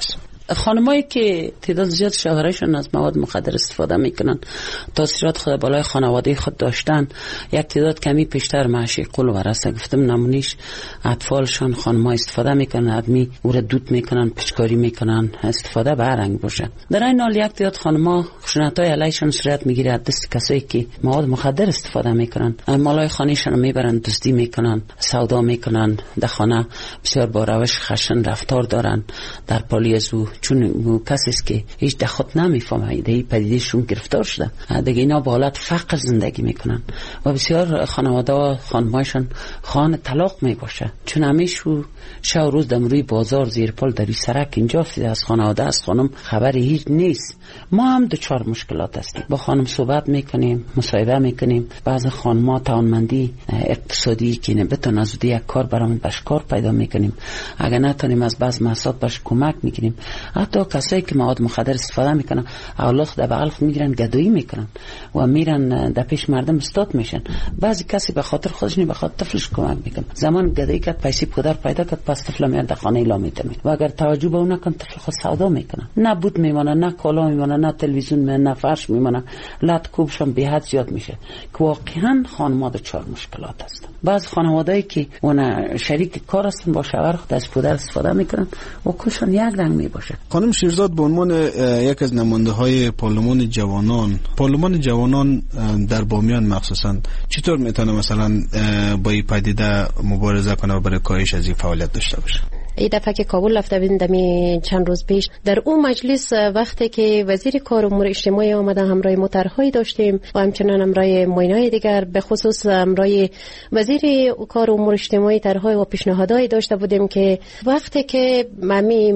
خانمایی که تعداد زیاد شوهرشون از مواد مخدر استفاده میکنن، تاثیرات خود بالای خانواده خود داشتن، یک تعداد کمی پیشتر معشی قول و ورسته گفتم نمونیش اطفالشان خانم‌ها استفاده میکنن، آدمی او را دود میکنن، پیچکاری میکنن، استفاده به رنگ باشه. در این حال یک تعداد خانم‌ها خشونت‌های علیشان صورت میگیره از دست کسایی که مواد مخدر استفاده میکنن، مالای خانه‌شان میبرن، دزدی میکنن، سودا میکنن، در خانه بسیار با روش خشن رفتار دارن. در پالی از او چون کسی است که هیچ در خود نمیفهمه ایده پدیدشون گرفتار شده، دیگه اینا با حالت فقر زندگی میکنن و بسیار خانواده و خانمایشان خانه طلاق میباشه، چون همیشو شب روز در روی بازار زیر پل در سرک اینجا از خانواده از خانم خبری هیچ نیست. ما هم دچار مشکلات هستیم، با خانم صحبت میکنیم، مصاحبه میکنیم، بعض خانم‌ها توانمندی اقتصادی که نبتون از یک کار برامون باش کار پیدا میکنیم، اگر نتونیم از بعض مسائل باش کمک میکنیم. حتی کسایی که مواد مخدر استفاده میکنن اولاد در بغل میگیرن گدایی میکنن و میرن در پیش مردم استاد میشن. بعضی کسی به خاطر خودش نه به خاطر طفلش کمک میکنه، زمان گدایی کرد پیسې پدر پیدا کرد، پس طفل میاد در خانه اعلام میتونه و اگر توجه به اون نکن طفل خود سودا میکنه، نه بود میمونه، نه کالا میمونه، نه تلویزیون میمونه، نه فرش میمونه، لط کوبشون به حد زیاد میشه که واقعا خانواده چهار مشکلات هستن. بعض خانواده‌ای که اون شریک کار هستن با شوهر خود از پدر استفاده میکنن و کشون یک رنگ میباشه. خانم شیرزاد به عنوان یک از نماینده‌های پارلمان جوانان در بامیان مخصوصا چطور میتونه مثلا با این پدیده مبارزه کنه و برای کاهش از این فعالیت داشته باشه؟ این دفعه که کابل رفته بودیم دمی چند روز پیش در اون مجلس وقتی که وزیر کار امور اجتماعی آمده همراه مطرحی داشتیم و همچنان همراه معینای دیگر، به خصوص همراه وزیر کار امور اجتماعی طرحهای و پیشنهادهای داشته بودیم که وقتی که ممی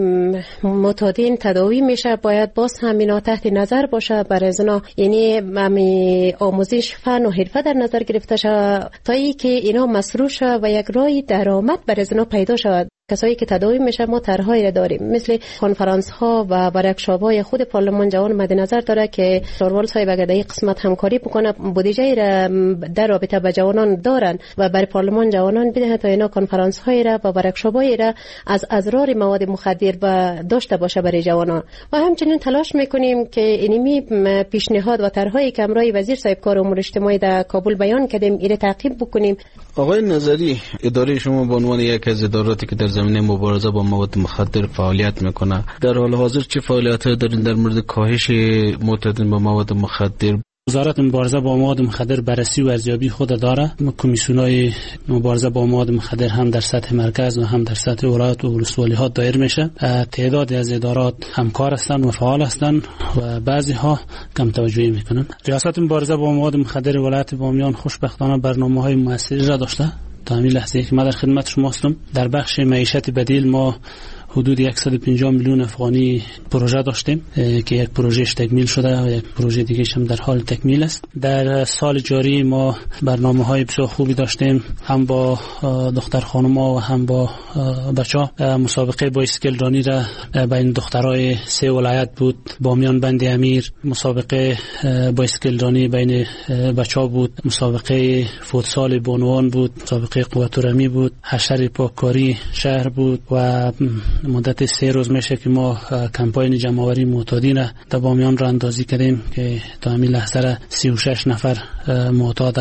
معتادین تداوی میشه باید باز هم اینا تحت نظر باشه، برای ازنا یعنی ممی آموزش فن و حرفه در نظر گرفته شود تا ای که اینا مصروف شود و یک راه درآمد برای ازنا پیدا شود. کسایی که تداوی میشه ما طرحهایی داریم مثل کنفرانس ها و ورکشاپ های خود پارلمان جوان مد نظر داره که شاروال صاحب اگر در این قسمت همکاری بکنه بودجه را در رابطه با جوانان دارن و برای پارلمان جوانان بده تا اینا کنفرانس هایی را و ورکشاپ هایی را از اضرار مواد مخدر و داشته باشه برای جوانان. و همچنین تلاش میکنیم که اینمی پیشنهاد و طرحهایی که امروز وزیر صاحب کار امور اجتماعی در کابل بیان کردیم ایره تعقیب بکنیم. آقای نظری، اداره شما به عنوان یک از اداراتی که در زمینه مبارزه با مواد مخدر فعالیت میکنه، در حال حاضر چه فعالیت‌هایی دارین در مورد کاهش معتادین با مواد مخدر؟ وزارت مبارزه با مواد مخدر بررسی و ارزیابی خود داره. کمیسیون‌های مبارزه با مواد مخدر هم در سطح مرکز و هم در سطح ولایت و ولسوالی‌ها دایر میشه. تعدادی از ادارات همکار هستند و فعال هستند و بعضی ها کم توجهی میکنن. ریاست مبارزه با مواد مخدر ولایت بامیان خوشبختانه برنامه‌های موثری را داشته. تا همین لحظه که ما در خدمت شما هستم در بخش معیشت بدیل ما حدود 150 میلیون افغانی پروژه داشتیم که یک پروژهش تکمیل شده و یک پروژه دیگه هم در حال تکمیل است. در سال جاری ما برنامه‌های بسیار خوبی داشتیم، هم با دختر خانم‌ها و هم با بچه‌ها. مسابقه بایسکل رانی را بین دخترای 3 ولایت بود، بامیان بند امیر. مسابقه بایسکل رانی بین بچه‌ها بود، مسابقه فوتسال بانوان بود، مسابقه قوت رمی بود، حشر پاککاری شهر بود و مدت 3 روز میشه که ما کمپاین جمع‌آوری معتادین در بامیان را اندازی کردیم که تا همین لحظه را 36 نفر معتاد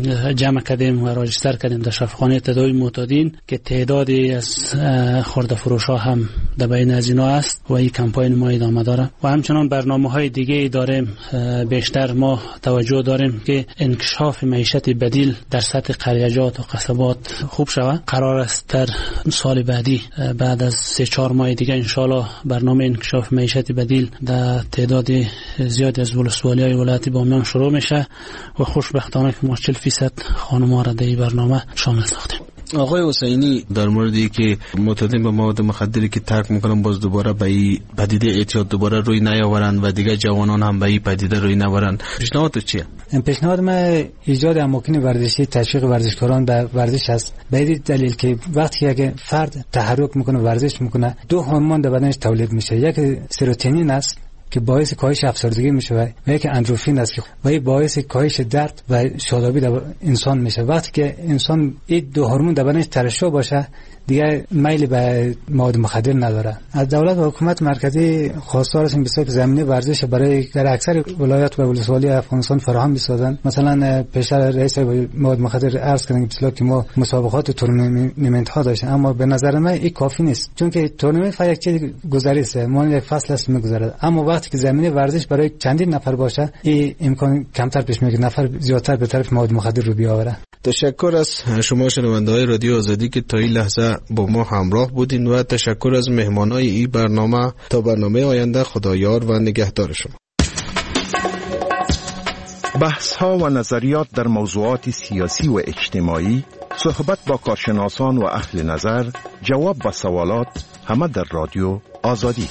جمع کردیم و راجستر کردیم در شفاخانه تداوی معتادین که تعدادی از خرده فروش‌ها هم در بین از اینا است و این کمپاین ما ادامه داره. و همچنان برنامه‌های دیگه داریم. بیشتر ما توجه داریم که انکشاف معیشت بدیل در سطح قریه‌جات و قصبات خوب شود. قرار است در سال بعدی بعد از 3-4 ماه دیگه انشالله برنامه انکشاف معیشت بدیل در تعداد زیادی از ولسوالی‌های ولایت بامیان شروع میشه و خوشبختانه که ما 40% خانم‌ها را در این برنامه شامل ساختیم. آقای حسینی، در موردی که معتادین به مواد مخدری که ترک میکنن باز دوباره به این پدیده اعتیاد دوباره روی نیاورن و دیگه جوانان هم به این پدیده روی نورن، پیشنهادت چیه؟ پیشنهاد من ایجاد اماکن ورزشی، تشویق ورزشکاران به ورزش است. به این دلیل که وقتی یک فرد تحرک میکنه، ورزش میکنه، 2 هورمون در بدنش تولید میشه. یک سروتونین است که باعث کاهش افسردگی میشه و یک اندروفین است و این باعث کاهش درد و شادابی در انسان میشه. وقتی که انسان این 2 هورمون در بدنش ترشح باشه دیگه میل به مواد مخدر نداره. از دولت و حکومت مرکزی خواستار هستیم بسیار که زمینه ورزش برای در اکثر ولایات و ولسوالی افغانستان فراهم بسازند. مثلا پیشتر رئیس مواد مخدر عرض کردن مثلا که ما مسابقات تورنمنت ها داشتیم، اما به نظر من این کافی نیست، چون که تورنمنت فقط یک چیز گذری است، ما یک فصل است میگذره، اما وقتی که زمینه ورزش برای چندین نفر باشه این امکان کمتر پیش میاد که نفر زیادتر به طرف مواد مخدر رو بیاوره. تشکر از شما شنونده‌های رادیو آزادی که تا این لحظه با ما همراه بودین و تشکر از مهمانای این برنامه. تا برنامه آینده خدایار و نگهدار شما. بحث ها و نظریات در موضوعات سیاسی و اجتماعی، صحبت با کارشناسان و اهل نظر، جواب به سوالات، همه در رادیو آزادی.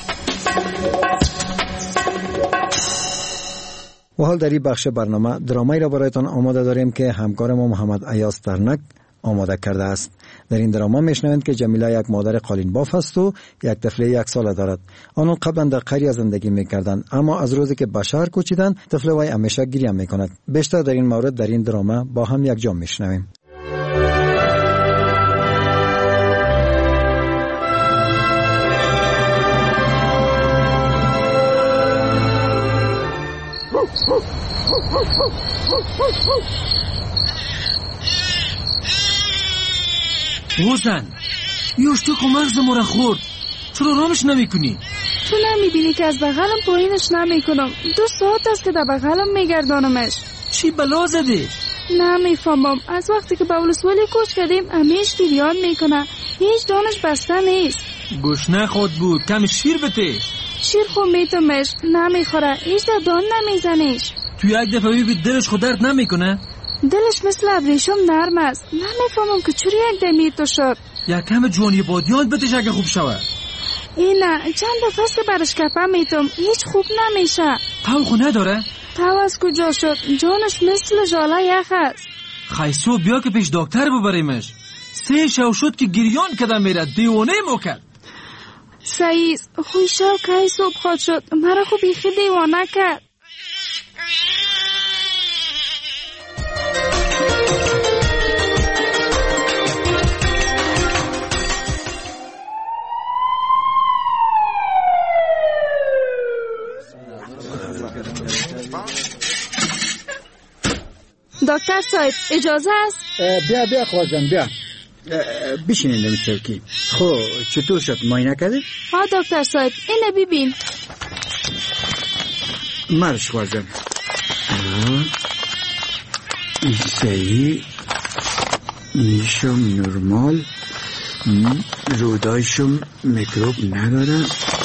و حال در این بخش برنامه درامایی را برایتان آماده داریم که همکار ما محمد ایاز ترنک آماده کرده است. در این دراما میشنوید که جمیله یک مادر قالین باف است و یک طفل 1 ساله دارد. آنها قبلا در قریه زندگی میکردند، اما از روزی که به شهر کوچیدند طفل وی همیشه گریه میکند. بیشتر در این مورد در این دراما با هم یک جا میشنویم. حسن یوشتو مغز ما را خورد، چرا رامش نمی کنی؟ تو نمیبینی که از بغلم پایینش نمی کنم؟ 2 ساعت است که در بغلم میگردانمش. چی بلا زده؟ نمیفهمم، از وقتی که به ولسوالی کوچ کردیم همیش گریان میکنه، هیچ دانش بسته نیست. گشنه خود بود، کم شیر بده. شیر خود میتمش نمیخوره، هیچ در دان نمیزنیش. تو یک دفعه ببین دلش خود درد نمیکنه؟ دلش مثل ابریشم نرم است، نمیفهمم که چوری یک دمیتو شد. یک کم جوانی بادیان بتش اگه خوب شوه. اینا چند دفعه است که برش کپه میتم، هیچ خوب نمیشه. تاو خو نداره؟ تاو از کجا شد؟ جانش مثل ژاله یخ است. خیسو بیا که پیش دکتر ببریمش. 3 شو شد که گریان کده میره، دیوانه مو کرد. سعیز خوی شو که صبح خواد شد، مرا خو بیخی دیوانه کرد. دکتر صاحب اجازه است؟ بیا خواجان بیا بشینید در چوکی. خب چطور شد، معاینه کردی؟ ها دکتر صاحب اینه ببین. مرش خواجان. این صحیح، اینشم نرمال، رودایشم میکروب نداره.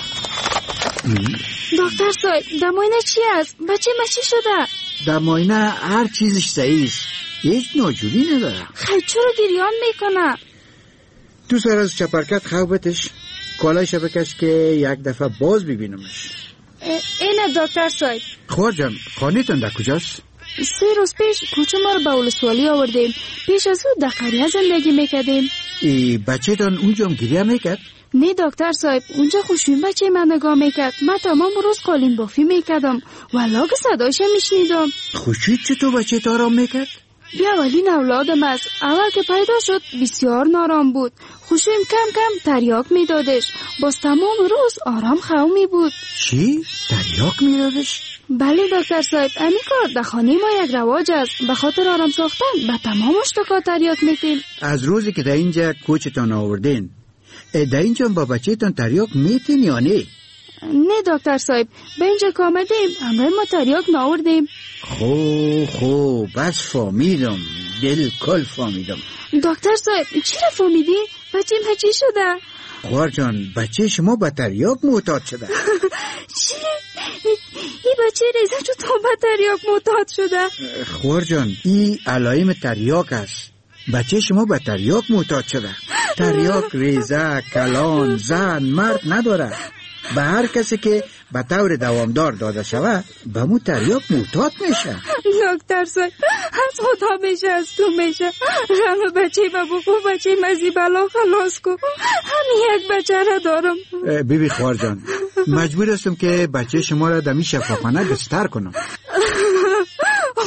دکتر صاحب در معاینه چی است؟ بچه چی شده؟ در معاینه هر چیزش صحیح است، هیچ ناجوری نداره. خیلی چرا گریان میکنه؟ تو سر از چپرکت خوابتش، کالایش بکش که یک دفعه باز ببینمش. اینه دکتر صاحب. خوار جان خانه‌تون در کجاست؟ 3 روز پیش کوچه ما رو به ولسوالی آوردیم، پیش از او در قریه زندگی میکردیم. بچه تان اونجا هم گریه میکرد؟ نه دکتر صاحب، اونجا خوشبین بچه من نگاه میکرد. من تمام روز قالین بافی میکردم و لاگ صدایش میشنیدم. خوشید چطور بچه تا آرام میکرد؟ بیا اولین اولادم است. اول که پیدا شد بسیار نارام بود. خوشیم کم کم تریاک میدادش، باز تمام روز آرام خومی بود. چی؟ تریاک میدادش؟ بله دکتر صاحب، امی کار در خانه ما یک رواج است. به خاطر آرام ساختن به تمام اشتکا تریاک میتیم. از روزی که در اینجا کوچتان آوردین در اینجا با بچه تان تریاک میتین یا نه؟ نه دکتر صاحب، به اینجا که آمدیم همراه ما تریاک ناوردیم. خوب بس فهمیدم، بالکل فهمیدم. دکتر صاحب چرا فهمیدی؟ بچه ما چی شده؟ خوار جان بچه شما به تریاک معتاد شده. چی؟ این بچه ریزه تو به تریاک معتاد شده؟ خوار جان این علائم تریاک است. بچه شما به تریاک معتاد شده. تریاک ریزه، کلان، زن، مرد نداره. به هر کسی که به طور دوامدار داده شود به مو تریاک معتاد میشه. دکتر صاحب از خدا میشه، از تو میشه. همه بچه ما بخو، بچه مزی بلا خلاص کن. همین یک بچه را دارم. بیبی خوار جان مجبور هستم که بچه شما را دمی شفاخانه بستر کنم. خدا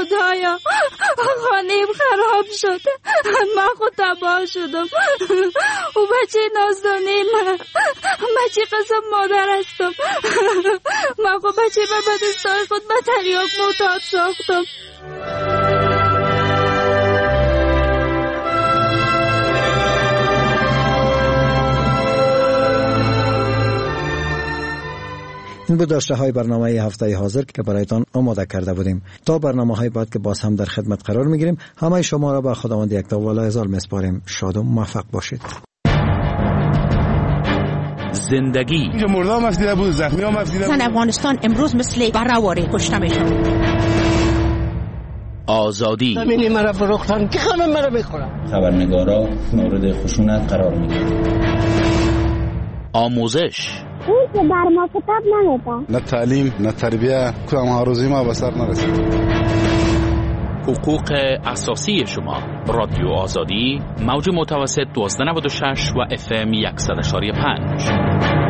خدایا خانه‌ام خراب شد، من خود تباه شدم. او بچه نازدانه من، بچه قسم مادر هستم. من خود بچه من به دستای خود به تریاک معتاد ساختم. این بود داشته های برنامه هفته حاضر که برایتان آماده کرده بودیم. تا برنامه های بعد که باز هم در خدمت قرار میگیریم، همه شما را به خداوند یکتا و لایزال میسپاریم. شاد و موفق باشید. زندگی مرده هم افدیده بود، زخمی هم افدیده بود. افغانستان امروز مثل برآوری کشته میشد. آزادی زمینی مرا فروختن که همه مرا میخورن. خبرنگارا مورد خشونت قرار میگیرن. آموزش اون که بر ما کتاب نمیده، نه تعلیم نه تربیه، کدام هاروزی ما به سر نرسید. حقوق اساسی شما. رادیو آزادی، موج متوسط 1296 و FM 100.5.